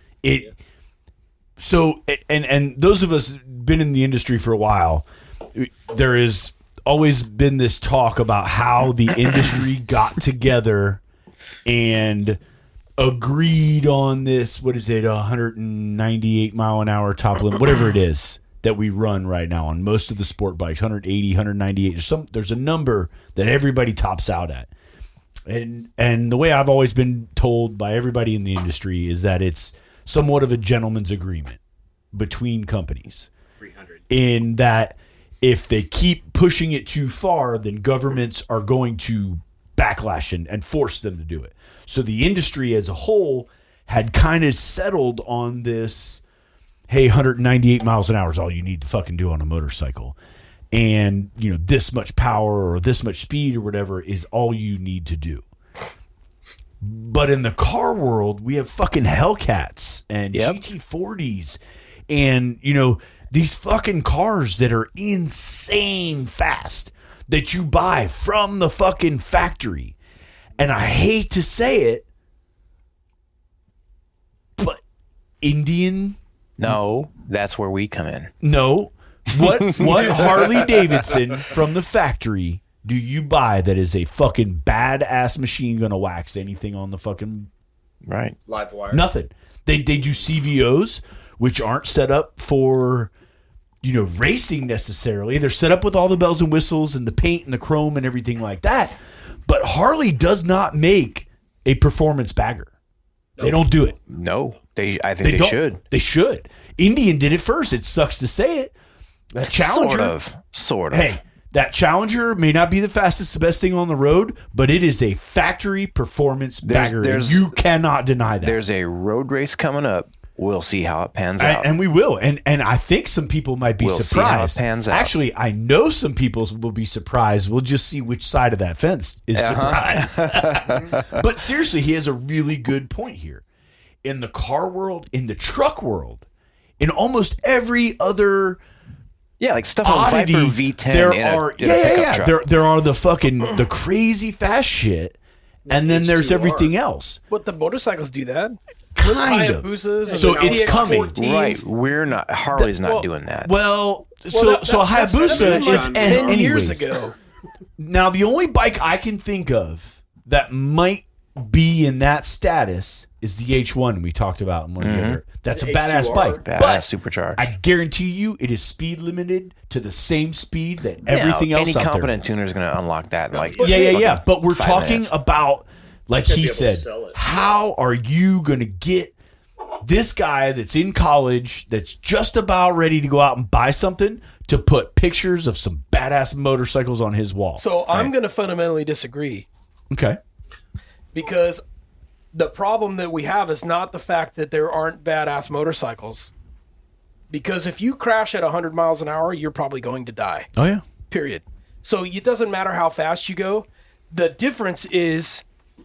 So, and those of us been in the industry for a while, there is always been this talk about how the industry got together and agreed on this, 198 mile an hour top limit, whatever it is that we run right now on most of the sport bikes, 180, 198. There's a number that everybody tops out at. And the way I've always been told by everybody in the industry is that it's somewhat of a gentleman's agreement between companies. 300. In that if they keep pushing it too far, then governments are going to backlash and force them to do it. So the industry as a whole had kind of settled on this, hey, 198 miles an hour is all you need to fucking do on a motorcycle. And, this much power or this much speed or whatever is all you need to do. But in the car world, we have fucking Hellcats and GT40s and, these fucking cars that are insane fast that you buy from the fucking factory. And I hate to say it, but Indian. No, that's where we come in. No. What Harley Davidson from the factory do you buy that is a fucking badass machine gonna wax anything on the fucking right live wire? Nothing. They do CVOs, which aren't set up for racing necessarily. They're set up with all the bells and whistles and the paint and the chrome and everything like that. But Harley does not make a performance bagger. Nope. They don't do it. No, I think they should. They should. Indian did it first. It sucks to say it. That Challenger, sort of. Hey, that Challenger may not be the fastest, the best thing on the road, but it is a factory performance bagger. You cannot deny that. There's a road race coming up. We'll see how it pans out. And we will. And I think some people might be surprised. See how it pans out. Actually, I know some people will be surprised. We'll just see which side of that fence is surprised. But seriously, he has a really good point here. In the car world, in the truck world, in almost every other Yeah, like stuff on oddity, Viper V10 there in are a pickup truck. there are the fucking the crazy fast shit, and then there's H2R. everything else. But the motorcycles do that. Kind of. Hayabusas and So the it's coming. CX-14s. Right, we're not. Harley's not well, doing that. Well, Well, so that- so a that's Hayabusa been is like 10 years anyways. ago. Now the only bike I can think of that might be in that status is the H1 we talked about in one of the other. That's a badass H2R. bike, Badass but supercharged. I guarantee you it is speed limited to the same speed that everything Now, else any out there competent is. tuner is going to unlock that. In like Yeah. But we're 5 talking minutes. about, like Gotta he be able to said, sell it. how are you going to get this guy that's in college, that's just about ready to go out and buy something, to put pictures of some badass motorcycles on his wall? So I'm going to fundamentally disagree, Okay. because the problem that we have is not the fact that there aren't badass motorcycles. Because if you crash at 100 miles an hour, you're probably going to die. Oh, yeah. Period. So it doesn't matter how fast you go. The difference is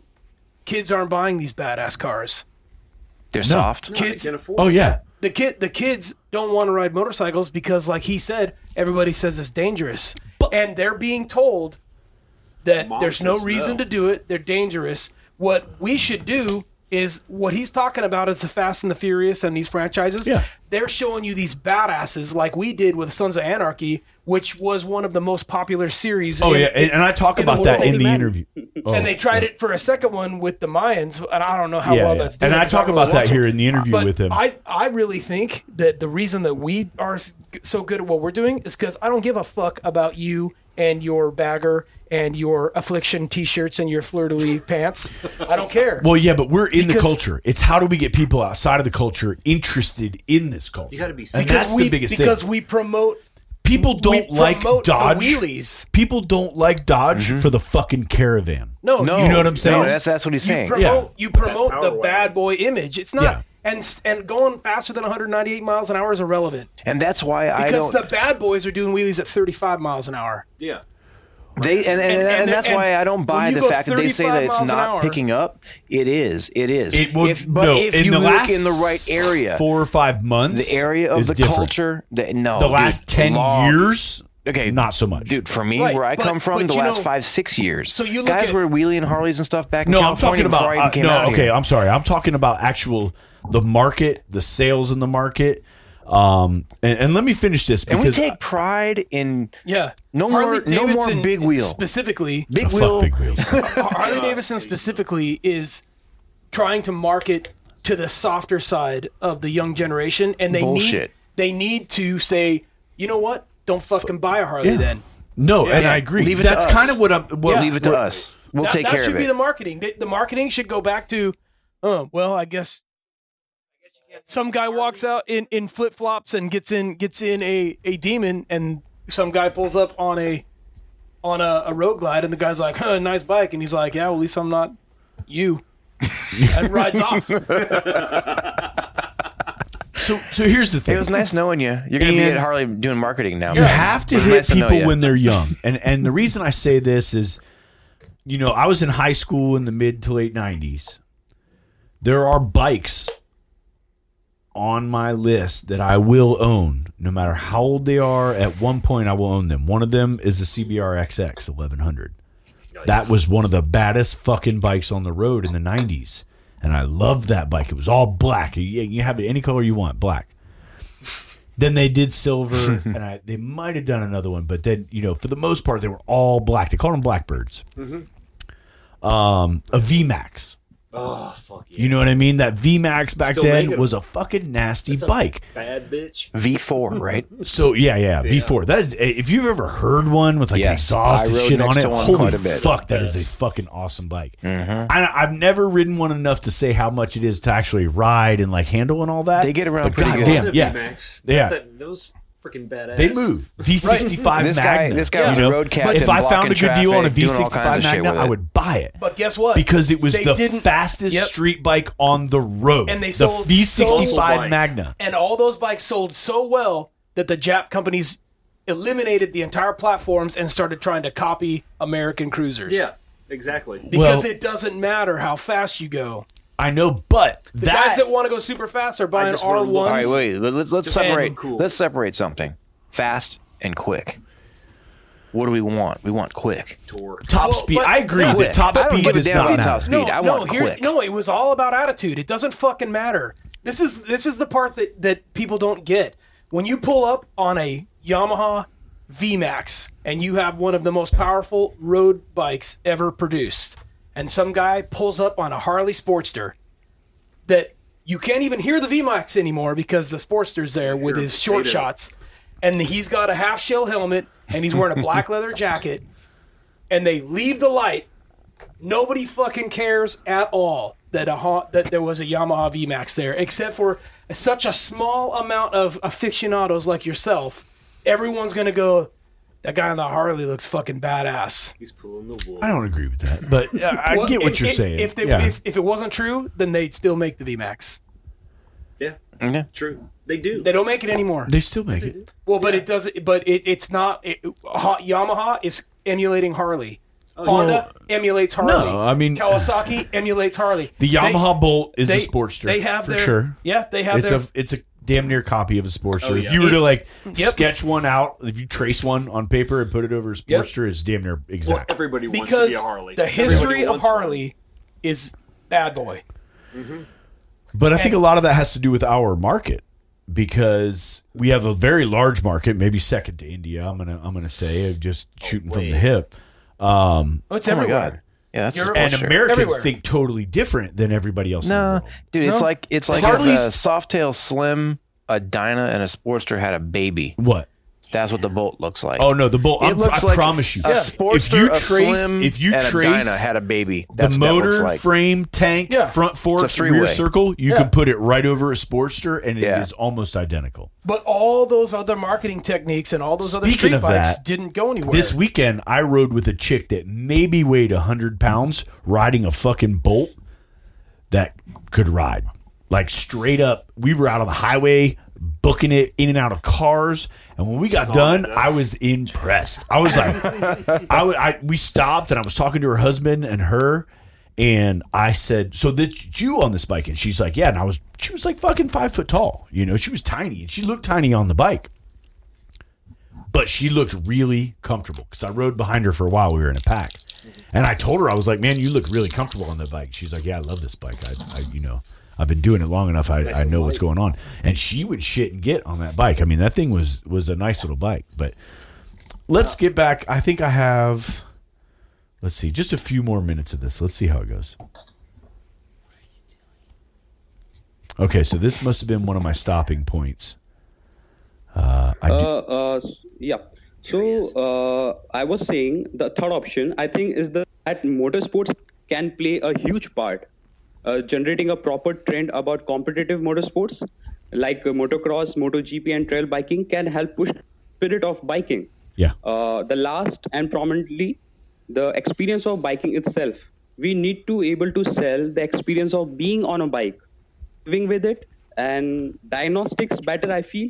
kids aren't buying these badass cars. They're soft. Kids, Can't afford Oh, yeah. the kids don't want to ride motorcycles because, like he said, everybody says it's dangerous, and they're being told that Mom there's no says reason no. to do it. They're dangerous. What we should do is what he's talking about is the Fast and the Furious and these franchises. Yeah. They're showing you these badasses like we did with Sons of Anarchy, which was one of the most popular series. Oh, in- yeah. And I talk in the about that world. in the interview. Oh, And they tried it for a second one with the Mayans, and I don't know how yeah, well yeah. that's doing. And I 'cause talk don't about really that watch here it. in the interview But with him. I really think that the reason that we are so good at what we're doing is because I don't give a fuck about you and your bagger and your Affliction t-shirts and your fleur-de-lis pants. I don't care. Well, yeah, but we're in the Because- culture. It's how do we get people outside of the culture interested in this culture? You gotta be and because that's the biggest thing. because we promote People don't we like promote the Dodge. wheelies. People don't like Dodge for the fucking Caravan. No, No, You know what I'm saying? No, that's what he's saying. You promote That the power bad wagon. boy image. It's not Yeah. and going faster than 198 miles an hour is irrelevant. And that's why I Because don't. the bad boys are doing wheelies at 35 miles an hour. Yeah. And that's and why I don't buy when the you go fact that they say 35 that it's miles an not hour- picking up. It is. It is. It will, if no, if in you the look last in the right area, 4 or 5 months, the area of is the different. culture, the last 10 years, Okay, not so much. dude. For me, Right, where I but- come from, but the you last know- 5-6 years. So you look guys at- were wheeling Harleys and stuff back in No, I'm California talking about before I even came out okay. here. I'm sorry. I'm talking about the market, the sales in the market. And let me finish this And we because take pride in Yeah. No more big wheel. Specifically, big fuck wheel. big wheels. Harley Davidson specifically is trying to market to the softer side of the young generation, and Bullshit. they need to say, you know what? Don't fucking buy a Harley Yeah. then. No, and Yeah. I agree. Leave it to That's us. kind of what I'm. Well, Leave it to us. We'll take that care should of be it. the marketing. The marketing should go back to, well, I guess some guy walks out in flip flops and gets in a Demon, and some guy pulls up on a road glide, and the guy's like, nice bike, and he's like, yeah, well, at least I'm not you, and rides off. So here's the thing. It was nice knowing you. You're going to be And- at Harley doing marketing now. You have to It was hit nice to know people you. when they're young. And the reason I say this is, I was in high school in the mid to late 90s. There are bikes on my list that I will own, no matter how old they are. At one point, I will own them. One of them is the CBR XX 1100. That was one of the baddest fucking bikes on the road in the 90s. And I loved that bike. It was all black. You have it any color you want, black. Then they did silver, and they might have done another one, but then, for the most part, they were all black. They called them Blackbirds. A VMAX. Oh, fuck yeah. You know what I mean? That VMAX back Still then make 'em. was a fucking nasty It's a bike. Bad bitch. V4, right? So yeah, V4. That is, if you've ever heard one with like an Yes, exhaust I and rode shit next on it, to one holy quite a bit. fuck, that is Yes. a fucking awesome bike. I've never ridden one enough to say how much it is to actually ride and like handle and all that. They get around but pretty good. goddamn, The yeah, VMAX. Yeah. Those freaking badass. they move. V65 This Magna. guy was a road captain, If I found a blocking good deal on a traffic, doing all V65 kinds of shit Magna, with I it. would buy it. But guess what? Because it was They the didn't- fastest Yep. street bike on the road. And they the sold V65 so- Magna. And all those bikes sold so well that the Jap companies eliminated the entire platforms and started trying to copy American cruisers. Yeah, exactly. Because Well- it doesn't matter how fast you go. I know, but The guys that want to go super fast are buying just wanna R1s. look- All right, wait. Let's separate. cool. Let's separate something. Fast and quick. What do we want? We want quick. Torque. top Well, speed. but- I agree Quick. that top I don't speed give a does damn not about matter. top speed. I want quick. No, it was all about attitude. It doesn't fucking matter. This is the part that people don't get. When you pull up on a Yamaha VMAX and you have one of the most powerful road bikes ever produced, and some guy pulls up on a Harley Sportster that you can't even hear the VMAX anymore because the Sportster's there with his short shots, and he's got a half shell helmet and he's wearing a black leather jacket, and they leave the light. Nobody fucking cares at all that that there was a Yamaha VMAX there, except for such a small amount of aficionados like yourself. Everyone's gonna go, that guy on the Harley looks fucking badass. He's pulling the wool. I don't agree with that, but I Well, get what you're saying. If it wasn't true, then they'd still make the VMAX. Yeah, Okay. true. They do. They don't make it anymore. they still make it. Well, but it doesn't. But it's not. Yamaha is emulating Harley. Honda emulates Harley. No, I mean- Kawasaki emulates Harley. The Yamaha Bolt is they- a Sportster. They have for their sure. Yeah, they have It's a damn near copy of a Sportster. Oh, If yeah. you were to like Yep. sketch one out, if you trace one on paper and put it over a Sportster, it's damn near Well, exact. everybody wants to be because a Harley. the history Everybody of wants one. Harley is bad boy. But I think a lot of that has to do with our market because we have a very large market, maybe second to India. I'm gonna say, just shooting from the hip. Oh, it's Oh my everywhere. god. Yeah, that's You're- And Sportster. Americans Everywhere. think totally different than everybody else. in the No, world. dude, it's No. like if Harley's- a Softail Slim, a Dyna, and a Sportster had a baby. What? That's what the Bolt looks like. Oh no, the Bolt. It I looks like promise you. a Sportster, if you a trace, Slim, if you and a trace Dyna had a baby. the That's what that looks motor, like. frame, tank, Yeah. front forks, rear three-way. circle, you Yeah. can put it right over a Sportster, and it Yeah. is almost identical. But all those other marketing techniques and all those other Speaking street of bikes that, didn't go anywhere. This weekend, I rode with a chick that maybe weighed 100 pounds, riding a fucking Bolt that could ride. Like straight up, we were out on the highway, booking it in and out of cars. And when we got done, I was impressed. I was like, we stopped and I was talking to her husband and her. And I said, so did you on this bike? And she's like, yeah. And she was like fucking 5 foot tall. You know, she was tiny and she looked tiny on the bike. But she looked really comfortable because I rode behind her for a while. We were in a pack. And I told her, I was like, man, you look really comfortable on the bike. She's like, yeah, I love this bike. I've been doing it long enough. I know what's going on. And she would shit and get on that bike. I mean, that thing was a nice little bike. But let's get back. I think I have, let's see, just a few more minutes of this. Let's see how it goes. Okay, so this must have been one of my stopping points. Yeah. So I was saying the third option I think is that motorsports can play a huge part, generating a proper trend about competitive motorsports like motocross, MotoGP, and trail biking can help push spirit of biking. Yeah. The last and prominently, the experience of biking itself. We need to able to sell the experience of being on a bike, living with it, and diagnostics better, I feel.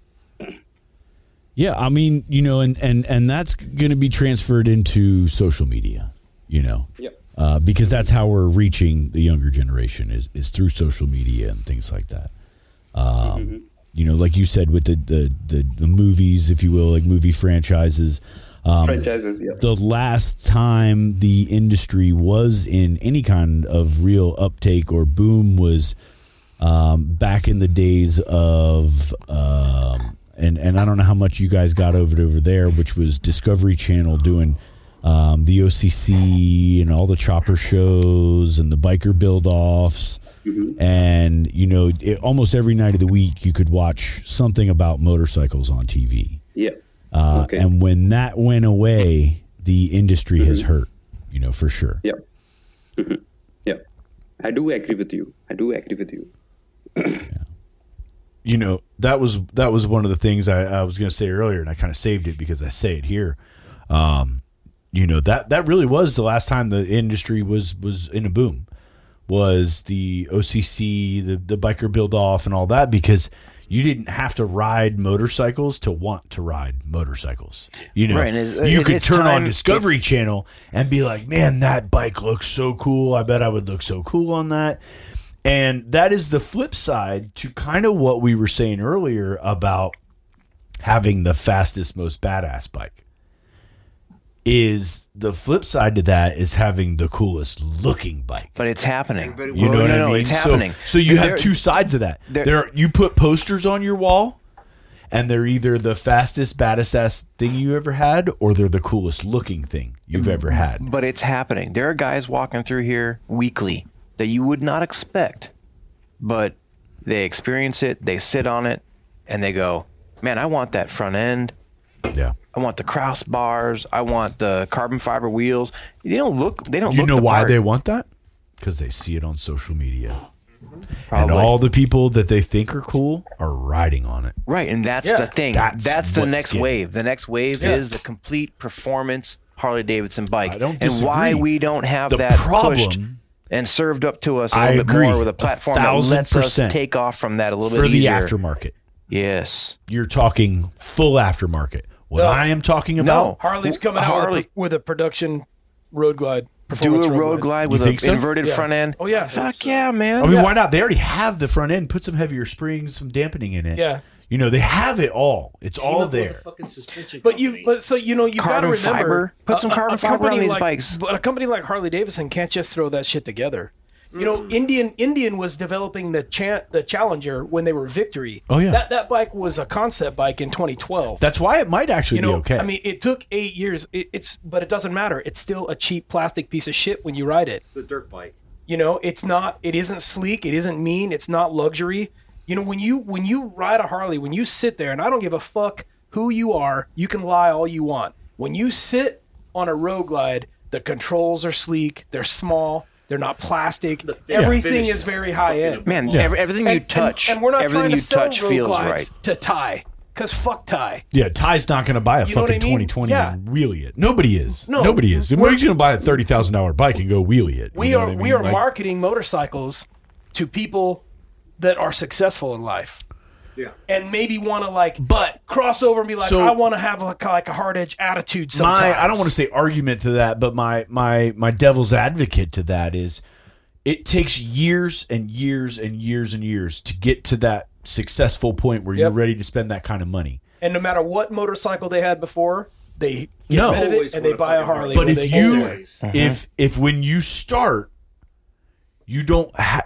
Yeah, I mean, you know, and that's going to be transferred into social media, you know, because that's how we're reaching the younger generation is through social media and things like that. You know, like you said, with the movies, if you will, like movie franchises. The last time the industry was in any kind of real uptake or boom was back in the days of and I don't know how much you guys got over there, which was Discovery Channel doing the OCC and all the chopper shows and the biker build-offs. And, you know, almost every night of the week you could watch something about motorcycles on TV. Yeah. And when that went away, the industry has hurt, you know, for sure. Yeah. Yeah. I do agree with you. You know, that was one of the things I was going to say earlier, and I kind of saved it because I say it here. You know, that really was the last time the industry was in a boom, was the OCC, the biker build off and all that, because you didn't have to ride motorcycles to want to ride motorcycles. You know, Right, you could it's turn time- on Discovery Channel and be like, man, that bike looks so cool. I bet I would look so cool on that. And that is the flip side to kind of what we were saying earlier about having the fastest, most badass bike. Is the flip side to that is having the coolest looking bike. But it's happening. You know what I mean? It's happening. So you have two sides of that. You put posters on your wall, and they're either the fastest, baddest ass thing you ever had, or they're the coolest looking thing you've ever had. But it's happening. There are guys walking through here weekly that you would not expect, but they experience it, they sit on it, and they go, man, I want that front end. Yeah. I want the crossbars. I want the carbon fiber wheels. They don't look. You know why they want that? Because they see it on social media, Probably. and all the people that they think are cool are riding on it. Right, and that's the thing. That's the next wave. The next wave is the complete performance Harley Davidson bike. I don't and disagree. why we don't have The that problem- pushed and served up to us a I little bit agree. more with a platform that lets us 1,000% take off from that a little For bit the easier. aftermarket, Yes. you're talking full aftermarket. What I am talking about, Harley's coming out with a production road glide. Do performance a road glide with You an think so? inverted front end. Oh yeah. Fuck yeah, man. I mean, why not? They already have the front end. Put some heavier springs, some dampening in it. Yeah. You know, they have it all. It's Team all up with a there. fucking suspension But company. you got to remember, Carbon fiber. Put some carbon fiber on company these bikes. But a company like Harley Davidson can't just throw that shit together. You know, Indian was developing the Challenger when they were Victory. Oh, yeah. that bike was a concept bike in 2012. That's why it might actually you know, be okay. I mean, it took 8 years. But it doesn't matter. It's still a cheap plastic piece of shit when you ride it. The dirt bike. You know, it isn't sleek, it isn't mean, it's not luxury. You know, when you ride a Harley, when you sit there, and I don't give a fuck who you are, you can lie all you want. When you sit on a road glide, the controls are sleek, they're small, they're not plastic. Everything finishes is very high end. Man, everything you touch, and we're not everything trying to you sell touch road feels glides right. to Ty, because fuck Ty. Yeah, Ty's not going to buy a You know what fucking I mean? 2020 Yeah. and wheelie it. Nobody is. No. Nobody is. Nobody's going to buy a $30,000 bike and go wheelie it. We You know are what I we mean? are Like, marketing motorcycles to people that are successful in life. Yeah. And maybe want to cross over and be like, So- I want to have like a hard edge attitude sometimes. I don't want to say argument to that, but my devil's advocate to that is it takes years and years and years and years to get to that successful point where you're ready to spend that kind of money. And no matter what motorcycle they had before, they get No. rid of it Always and they want a buy a fucking Harley. But when if they you get there. if when you start, you don't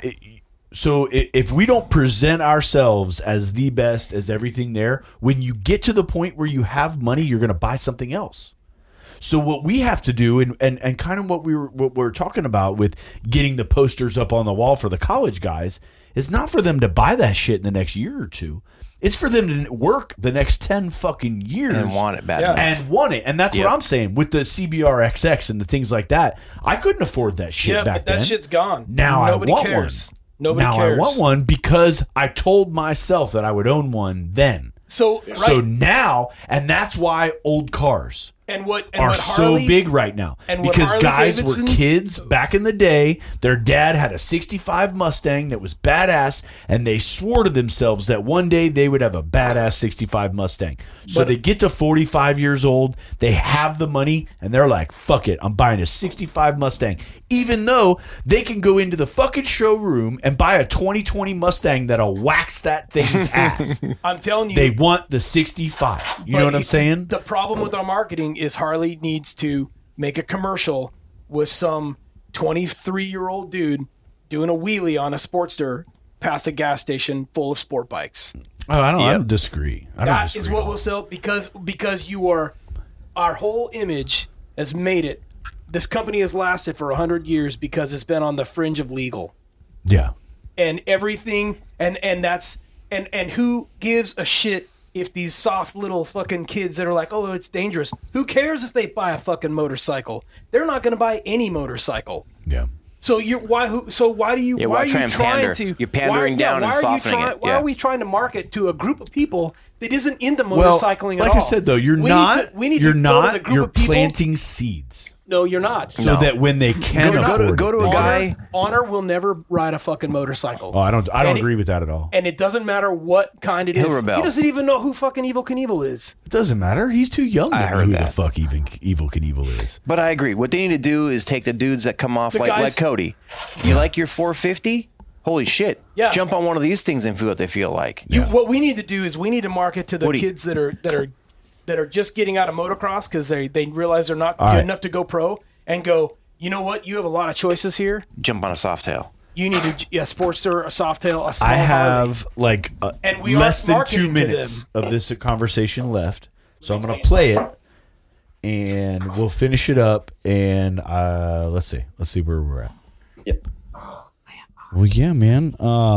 so if we don't present ourselves as the best, as everything there, when you get to the point where you have money, you're going to buy something else. So what we have to do, and kind of what we're talking about with getting the posters up on the wall for the college guys, is not for them to buy that shit in the next year or two. It's for them to work the next 10 fucking years And want it bad Yeah. enough. and want it. And that's Yep. what I'm saying with the CBR XX and the things like that. I couldn't afford that shit yeah, back but that then. shit's gone. Now Nobody I want cares. one. Nobody now cares. I want one because I told myself that I would own one then. So So now, and that's why old cars and what are Harley, so big right now, and what because Harley guys Davidson- were kids back in the day. Their dad had a 65 Mustang that was badass, and they swore to themselves that one day they would have a badass 65 Mustang. So But- they get to 45 years old, they have the money, and they're like, fuck it, I'm buying a 65 Mustang. Even though they can go into the fucking showroom and buy a 2020 Mustang that'll wax that thing's ass. I'm telling you, They want the 65. You know but what I'm saying? The problem with our marketing is Harley needs to make a commercial with some 23-year-old dude doing a wheelie on a Sportster past a gas station full of sport bikes. Oh, I don't Yep. disagree. That is what will sell because you are our whole image has made it. This company has lasted for 100 years because it's been on the fringe of legal. Yeah. And everything and that's and who gives a shit if these soft little fucking kids that are like, oh, it's dangerous. Who cares if they buy a fucking motorcycle? They're not going to buy any motorcycle. Yeah. So why do you Yeah, why why are try you and trying pander? to You're pandering down and softening it. Why Yeah. are we trying to market to a group of people that isn't into Well, motorcycling at like all? I said though, you're We need not. to- we need you're to go to the not. group You're of people- planting seeds No, you're not. so that when they can afford go to it, a they guy- Honor will never ride a fucking motorcycle. Oh, I don't And it- agree with that at all. And it doesn't matter what kind it He'll is. rebel. He doesn't even know who fucking Evil Knievel is. It doesn't matter. He's too young to I know heard who the that. fuck even Evil Knievel is. But I agree. What they need to do is take the dudes that come off The like guys- Cody. You like your 450? holy shit, Yeah. jump on one of these things and feel what they feel like. What we need to do is we need to market to the kids that are just getting out of motocross because they realize they're not good enough to go pro, and go, you know what? You have a lot of choices here. Jump on a Softail. You need a Sportster, a Softail, a small I Harley. have like And we less are than marketing 2 to minutes of this conversation left, so I'm going to play it, and we'll finish it up. And let's see where we're at. Yeah. Well, yeah, man.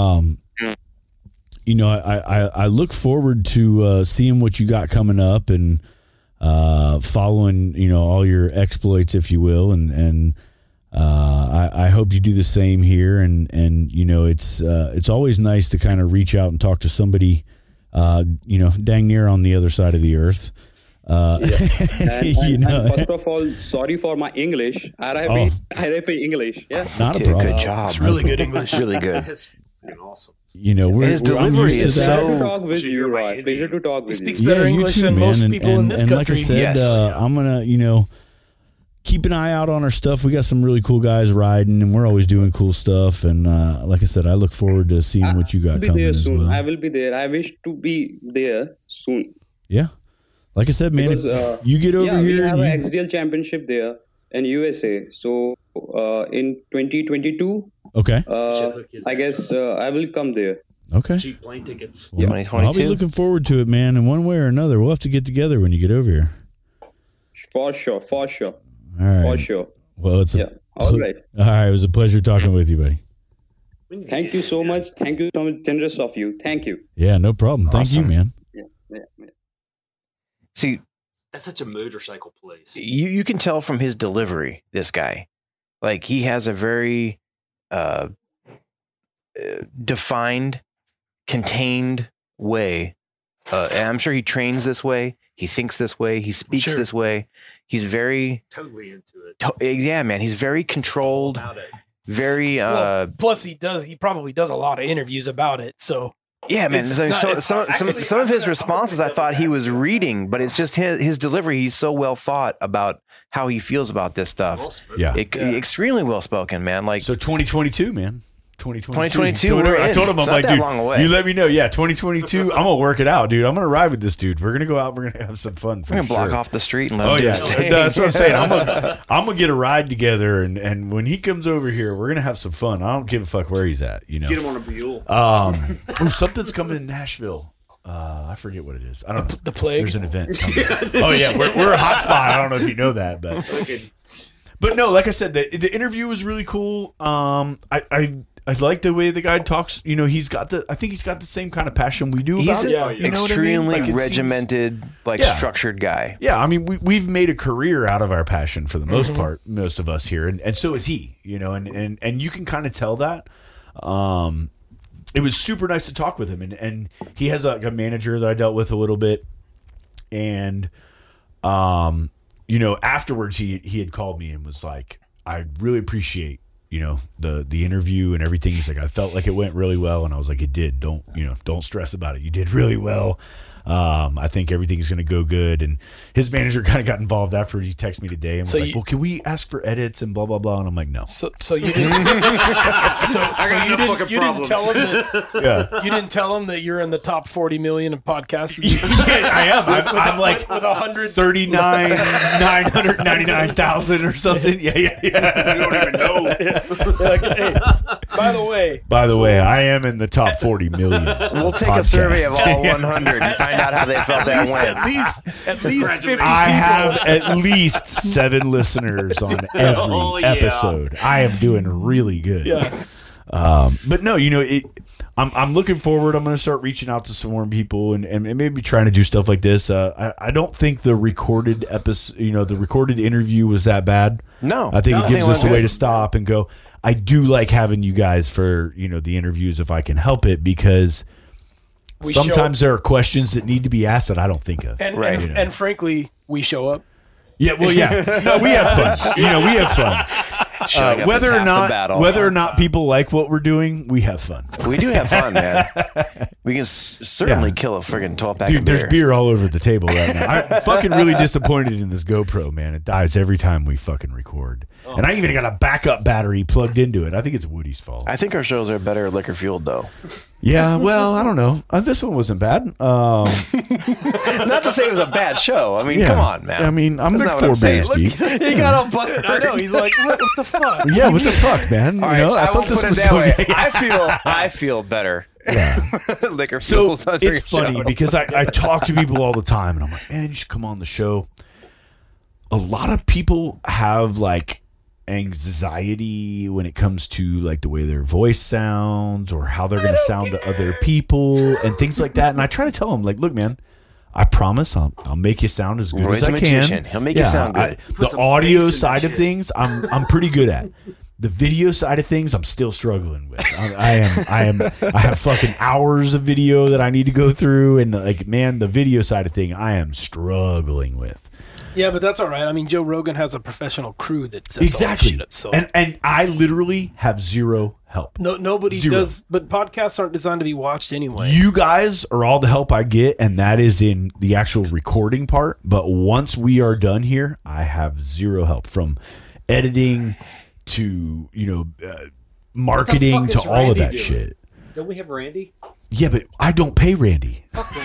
You know, I look forward to seeing what you got coming up and following, you know, all your exploits, if you will, and I hope you do the same here. And you know, it's always nice to kind of reach out and talk to somebody, you know, dang near on the other side of the earth. You know, and first of all, sorry for my English. I repeat English. Yeah. not a problem. Good job. It's really good English. Really good. That's fucking awesome. You know, his I'm delivery used to is that. Pleasure to so- talk with you, Roy. Pleasure to talk He with speaks you. better you English too, than man. most people in this and country. like I said, Yes. I'm gonna, you know, keep an eye out on our stuff. We got some really cool guys riding, and we're always doing cool stuff. And like I said, I look forward to seeing what you got I'll be coming there as soon. well. I will be there. I wish to be there soon. Yeah, like I said, man, Because, if you get over yeah, here. we have you- an XDL championship there in USA. So in 2022, okay, hook his I ass guess I will come there. okay. Cheap plane tickets. Well, 2022. I'll be looking forward to it, man. And one way or another, we'll have to get together when you get over here. For sure. All right. For sure. Well, it's Yeah. All right. All right. It was a pleasure talking with you, buddy. Thank you so much. Thank you so much. Generous of you. Thank you. Yeah, no problem. Thank you, Awesome. man. Yeah. See, That's such a motorcycle place. you can tell from his delivery, this guy, like he has a very defined, contained way. And I'm sure he trains this way. He thinks this way. He speaks Sure. this way. He's very, Totally into it. yeah, man. He's very controlled. About it. Very, Well, plus he probably does a lot of interviews about it. So yeah, man. it's So, not- so, it's- some of his responses I thought he was reading, but it's just his delivery. He's so well thought about how he feels about this stuff. Well spoken. Yeah. Extremely well spoken, man. Like, So 2022, man. 2022, Whatever. we're I in. told him, I'm It's not like, that dude, long away. you let me know. Yeah, 2022. I'm gonna work it out, dude. I'm gonna ride with this dude. We're gonna go out. We're gonna have some fun. For we're gonna block sure. off the street and let Oh him do yeah, his thing. that's what I'm saying. I'm gonna get a ride together, and when he comes over here, we're gonna have some fun. I don't give a fuck where he's at. You know. Get him on a mule. Ooh, something's coming in Nashville. I forget what it is. I don't know. the plague. There's an event coming. Oh yeah, we're a hot spot. I don't know if you know that, but no, like I said, the interview was really cool. I like the way the guy talks. You know, I think he's got the same kind of passion we do about He's it. an You know what I mean? extremely Like, it seems- regimented, like Yeah. structured guy. Yeah, I mean, we've made a career out of our passion for the most part, most of us here, and so is he. You know, and you can kind of tell that. It was super nice to talk with him, and he has like a manager that I dealt with a little bit, and you know, afterwards he had called me and was like, I really appreciate, you know, the interview and everything. He's like, I felt like it went really well, and I was like, it did. Don't stress about it. You did really well. I think everything's going to go good. And his manager kind of got involved after he texted me today and was So like, you- well, can we ask for edits and blah, blah, blah? And I'm like, no. So you didn't. got enough fucking you didn't problems. tell him that. Yeah. You didn't tell him that you're in the top 40 million of podcasts. Yeah, I am. I'm like with 100. 999,000 or something. Yeah. You don't even know. Like, hey, by the way, I am in the top 40 million. We'll take a survey of all 100 and find out how they felt that went. at least 50 people. I have at least 7 listeners on every Oh, yeah. episode. I am doing really good. Yeah. But no, you know, I'm looking forward. I'm going to start reaching out to some more people and maybe trying to do stuff like this. I don't think the recorded episode, you know, the recorded interview was that bad. No. I think No, it gives I us a think it way was to stop and go. I do like having you guys for, you know, the interviews if I can help it, because We sometimes there are questions that need to be asked that I don't think of. And, Right. and, and frankly, we show up. Yeah, well, yeah. No, we have fun. You know, we have fun. showing up whether is or half the not battle. whether or not people like what we're doing, we have fun. We do have fun, man. We can certainly kill a friggin' 12-pack Dude, of beer. there's beer all over the table right now. I'm fucking really disappointed in this GoPro, man. It dies every time we fucking record. And I even got a backup battery plugged into it. I think it's Woody's fault. I think our shows are better liquor fueled, though. Yeah, well, I don't know. This one wasn't bad. Not to say it was a bad show. I mean, Yeah. come on, man. I mean, I'm That's like not what 4 I'm saying. beers Look, deep. he got all buttered. I know. He's like, what the fuck? Yeah, what the fuck, man? All You know, right, I thought won't this put it was that going way. to- I feel better. Yeah. Liquor So fueled. it's funny because I talk to people all the time, and I'm like, man, you should come on the show. A lot of people have like anxiety when it comes to like the way their voice sounds or how they're going to sound to other people and things like that. And I try to tell them, like, look, man, I promise I'll make you sound as good Roy's as a I magician. can. He'll make you sound good. The audio side of things, I'm pretty good at. The video side of things, I'm still struggling with. I have fucking hours of video that I need to go through, and like, man, the video side of thing, I am struggling with. Yeah, but that's all right. I mean, Joe Rogan has a professional crew that sets Exactly. all that shit up. So And I literally have zero help. nobody Zero. does. But podcasts aren't designed to be watched anyway. You guys are all the help I get, and that is in the actual recording part. But once we are done here, I have zero help, from editing to marketing fuck to is all of Randy that doing? shit. Don't we have Randy? Yeah, but I don't pay Randy.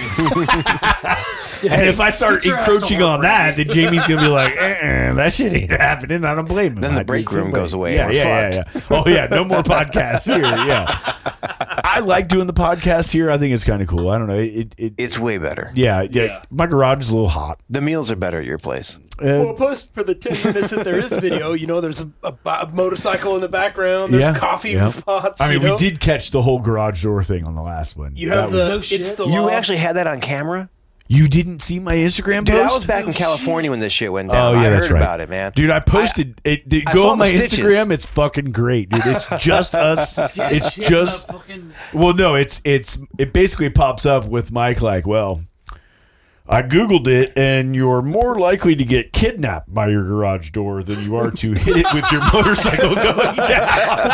And if I start Get your ass to encroaching work, on that, then Jamie's gonna be like, that shit ain't happening. I don't blame him. Then the I break did room somebody. goes away. Yeah, We're yeah. Oh yeah, no more podcasts here. Yeah, I like doing the podcast here. I think it's kind of cool. I don't know. It's way better. Yeah. My garage is a little hot. The meals are better at your place. Well, plus for the 10 minutes that there is video, there's a motorcycle in the background. There's coffee pots. I mean, we did catch the whole garage door thing on the last one. You have it's the You law. actually had that on camera? You didn't see my Instagram Dude, post? I was back in California when this shit went down. Oh, yeah, I that's heard right. about it, man. Dude, I posted it. I Go saw on the my stitches. Instagram. It's fucking great, dude. It's just us. It's just. Well, no, it basically pops up with Mike like, well, I Googled it, and you're more likely to get kidnapped by your garage door than you are to hit it with your motorcycle going down.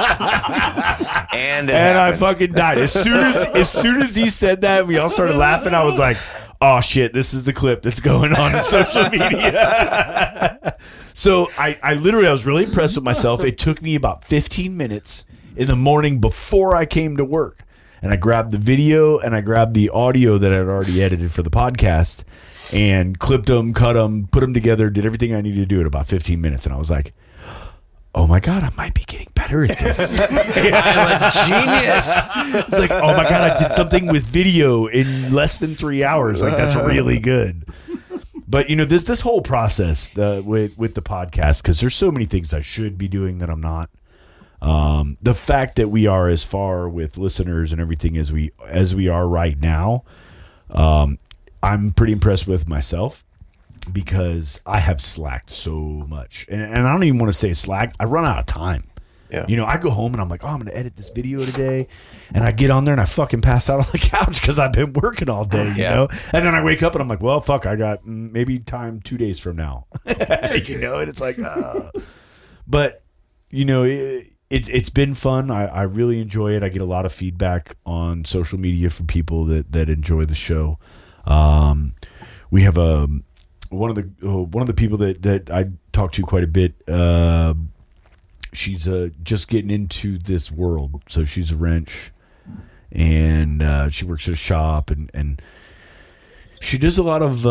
And I fucking died. As soon as he said that, we all started laughing. I was like, oh shit, this is the clip that's going on in social media. So I was really impressed with myself. It took me about 15 minutes in the morning before I came to work. And I grabbed the video and I grabbed the audio that I'd already edited for the podcast and clipped them, cut them, put them together, did everything I needed to do in about 15 minutes. And I was like, oh my God, I might be getting better at this. I'm a genius. It's like, oh my God, I did something with video in less than 3 hours. Like, that's really good. But, this whole process with the podcast, because there's so many things I should be doing that I'm not. The fact that we are as far with listeners and everything as we are right now, I'm pretty impressed with myself, because I have slacked so much, and I don't even want to say slacked. I run out of time. Yeah. I go home and I'm like, oh, I'm going to edit this video today, and I get on there and I fucking pass out on the couch because I've been working all day. You know, and then I wake up and I'm like, well, fuck, I got maybe time 2 days from now. And it's like, but It's been fun. I really enjoy it. I get a lot of feedback on social media from people that enjoy the show. We have one of the people that I talk to quite a bit. She's just getting into this world, so she's a wrench, and she works at a shop, and she does a lot of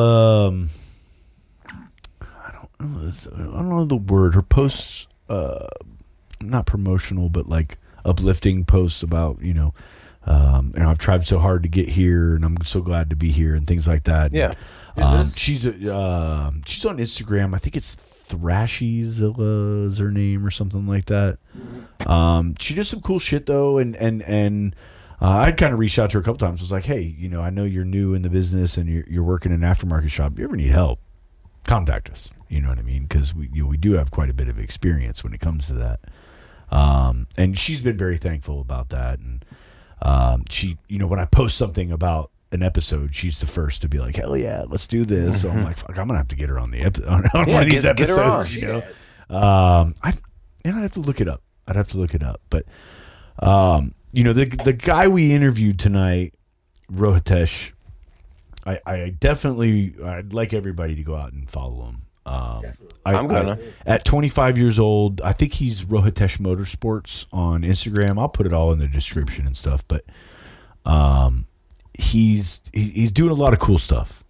I don't know the word. Her posts. Not promotional, but like uplifting posts about, I've tried so hard to get here and I'm so glad to be here and things like that. Yeah. She's on Instagram. I think it's Thrashizilla is her name or something like that. She does some cool shit though. And I'd kind of reached out to her a couple times. I was like, hey, I know you're new in the business and you're working in an aftermarket shop. If you ever need help, contact us. You know what I mean? Because we do have quite a bit of experience when it comes to that. And she's been very thankful about that. And she, when I post something about an episode, she's the first to be like, hell yeah, let's do this. So I'm like, fuck, I'm gonna have to get her on the on one of these episodes. Get her on. and I'd have to look it up. But the guy we interviewed tonight, Rohitesh, I'd like everybody to go out and follow him. I'm gonna. At 25 years old, I think he's Rohitesh Motorsports on Instagram. I'll put it all in the description and stuff. But he's doing a lot of cool stuff.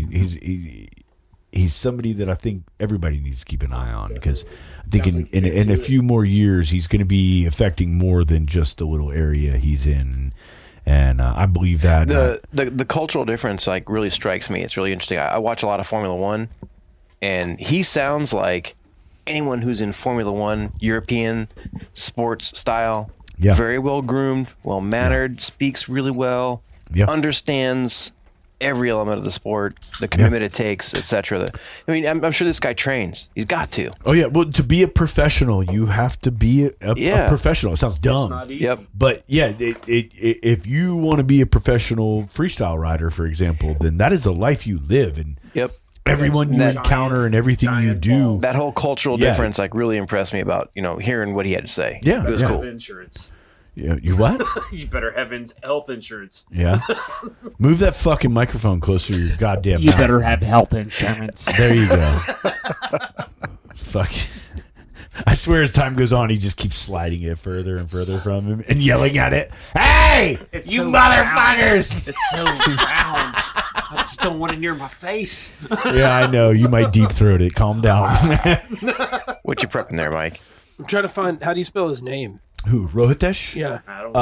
He's somebody that I think everybody needs to keep an eye on, because I think in a few more years he's going to be affecting more than just the little area he's in. And I believe that the cultural difference really strikes me. It's really interesting. I watch a lot of Formula One. And he sounds like anyone who's in Formula One, European sports style. Yeah. Very well groomed, well mannered, speaks really well, understands every element of the sport, the commitment it takes, etc. I mean, I'm sure this guy trains. He's got to. Oh yeah, well, to be a professional, you have to be a professional. It sounds dumb. It's not easy. Yep. But yeah, if you want to be a professional freestyle rider, for example, then that is a life you live, and everyone you encounter and everything you do. That whole cultural difference really impressed me about hearing what he had to say. Yeah, it was cool. Insurance. Yeah, you what? You better have health insurance. Yeah. Move that fucking microphone closer to your goddamn You mouth. better have health insurance. There you go. Fuck. I swear as time goes on, he just keeps sliding it further and further from him and yelling at it. Hey, It's you so motherfuckers! round. It's so round. I just don't want it near my face. Yeah, I know. You might deep throat it. Calm down. What you prepping there, Mike? I'm trying to find, how do you spell his name? Who? Rohitesh? Yeah. I don't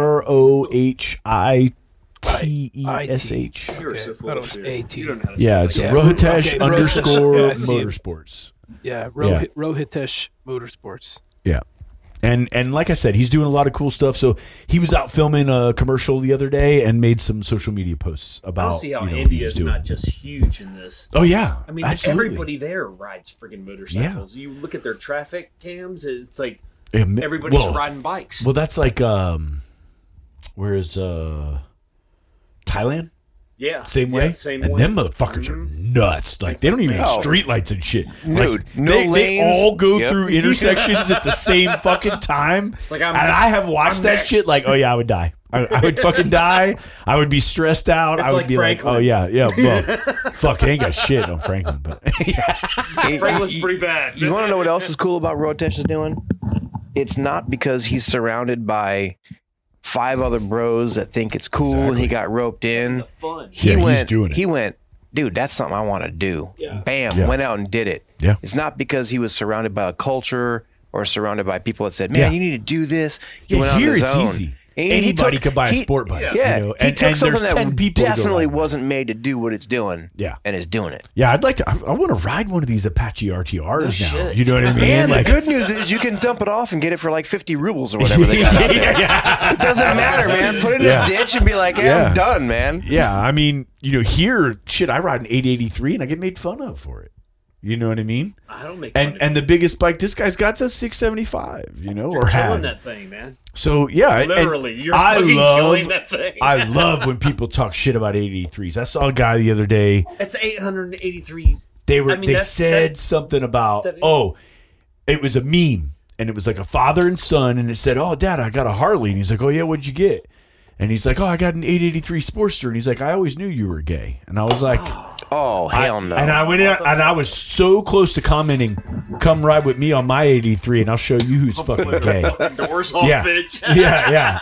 ROHITESH. You're so full thought it of was shit. AT. You don't know how to Yeah, it's spell it. Rohitesh Okay, underscore Rohitesh. Yeah, I see him. Motorsports. Yeah, Yeah. Rohitesh Motorsports. Yeah. And like I said, he's doing a lot of cool stuff. So he was out filming a commercial the other day and made some social media posts I about don't see how what he India was is doing. not just huge in this. Oh yeah, I mean, absolutely. everybody there rides friggin' motorcycles. You look at their traffic cams; it's like everybody's riding bikes. Well, that's like where's Thailand? Yeah, Same way. Same and way. them motherfuckers are nuts. Like they don't even have street lights and shit. Dude, Like, no they lanes. all go Yep. through intersections at the same fucking time. like and I have watched that next. shit. Like, oh yeah, I would die. I would fucking die. I would be stressed out. It's I would like be Franklin. like, oh yeah. Well, fuck, I ain't got shit on Franklin, but Franklin's pretty bad. You want to know what else is cool about Rohitesh is doing? It's not because he's surrounded by 5 other bros that think it's cool and he got roped in. Fun. Yeah, he's doing it. He went, dude, that's something I want to do. Yeah. Bam, Yeah. went out and did it. Yeah. It's not because he was surrounded by a culture or surrounded by people that said, man, Yeah. you need to do this. He yeah, went out here on his it's own. easy. And he Anybody took- could buy a he- sport bike. Yeah, you know? he took something there's 10 that people to go definitely ride. wasn't made to do what it's doing. Yeah. And is doing it. Yeah, I'd like to. I want to ride one of these Apache RTRs now. shit. You know what I mean? And Like, the good news is you can dump it off and get it for like 50 rubles or whatever they got out there. It doesn't matter, man. Put it in Yeah. a ditch and be like, hey, Yeah. I'm done, man. yeah, I mean, here, shit, I ride an 883 and I get made fun of for it. You know what I mean? I don't make fun of And the biggest bike this guy's got's a 675. Or killing had. that thing, man. So yeah, and Literally, you're I fucking love, killing that thing. I love when people talk shit about 883s. I saw a guy the other day. It's 883. They were I mean, they that's- said something about it was a meme and it was like a father and son and it said, "Oh, Dad, I got a Harley." And he's like, "Oh yeah, what'd you get?" And he's like, "Oh, I got an 883 Sportster." And he's like, "I always knew you were gay." And I was like, Oh, hell no. and I went in and I was so close to commenting, "Come ride with me on my 83 and I'll show you who's fucking gay." Doors off, Yeah, bitch. yeah.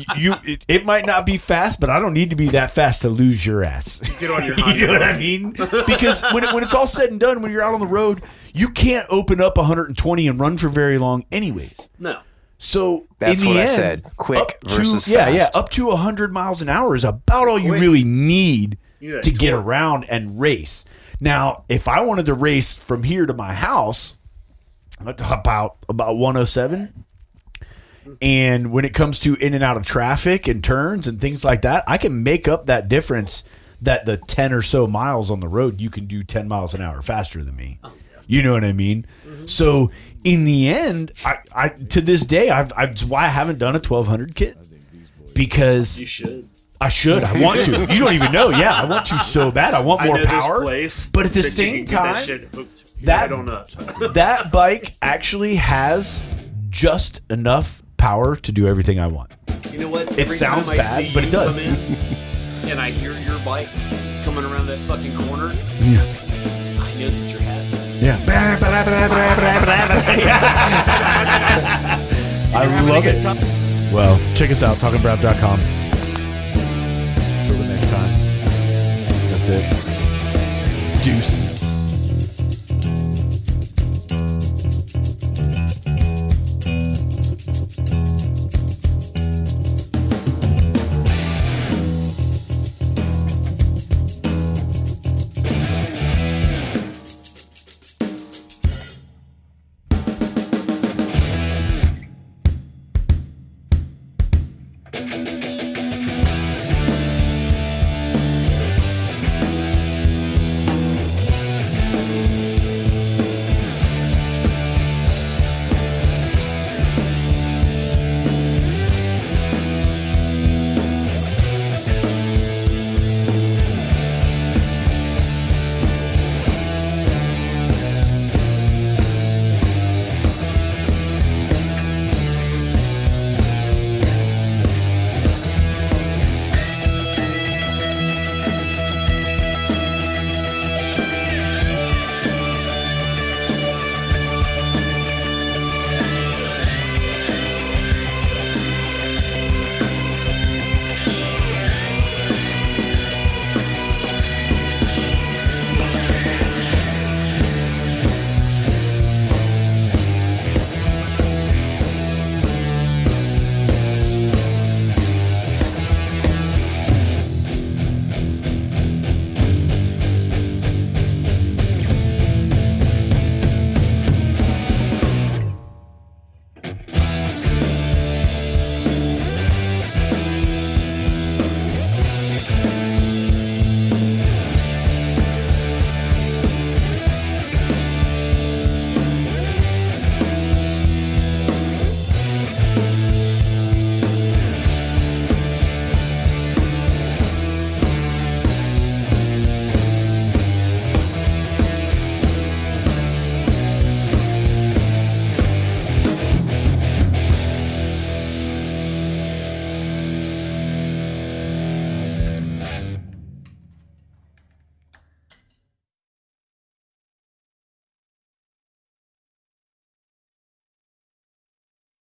It might not be fast, but I don't need to be that fast to lose your ass. Get on your You know what I mean? Because when it's all said and done, when you're out on the road, you can't open up 120 and run for very long, anyways. No. So That's in the what I end, said. Quick up to- versus yeah, fast. up to 100 miles an hour is about all you Quick. really need You got to get torque. around and race. Now, if I wanted to race from here to my house, about 107. And when it comes to in and out of traffic and turns and things like that, I can make up that difference that the 10 or so miles on the road, you can do 10 miles an hour faster than me. You know what I mean? So in the end, I to this day, that's why I haven't done a 1200 kit, because You should. I should. I want to. You don't even know. Yeah, I want to so bad. I want more I know power. this place. But at the that you same can get that time, shit hooked. That I don't know. that bike actually has just enough power to do everything I want. You know what? It sounds bad, but it does. And I hear your bike coming around that fucking corner. Yeah. I know that you're happy. Yeah. I love it. Well, check us out, talkingbrap.com. Until the next time. That's it. Deuces.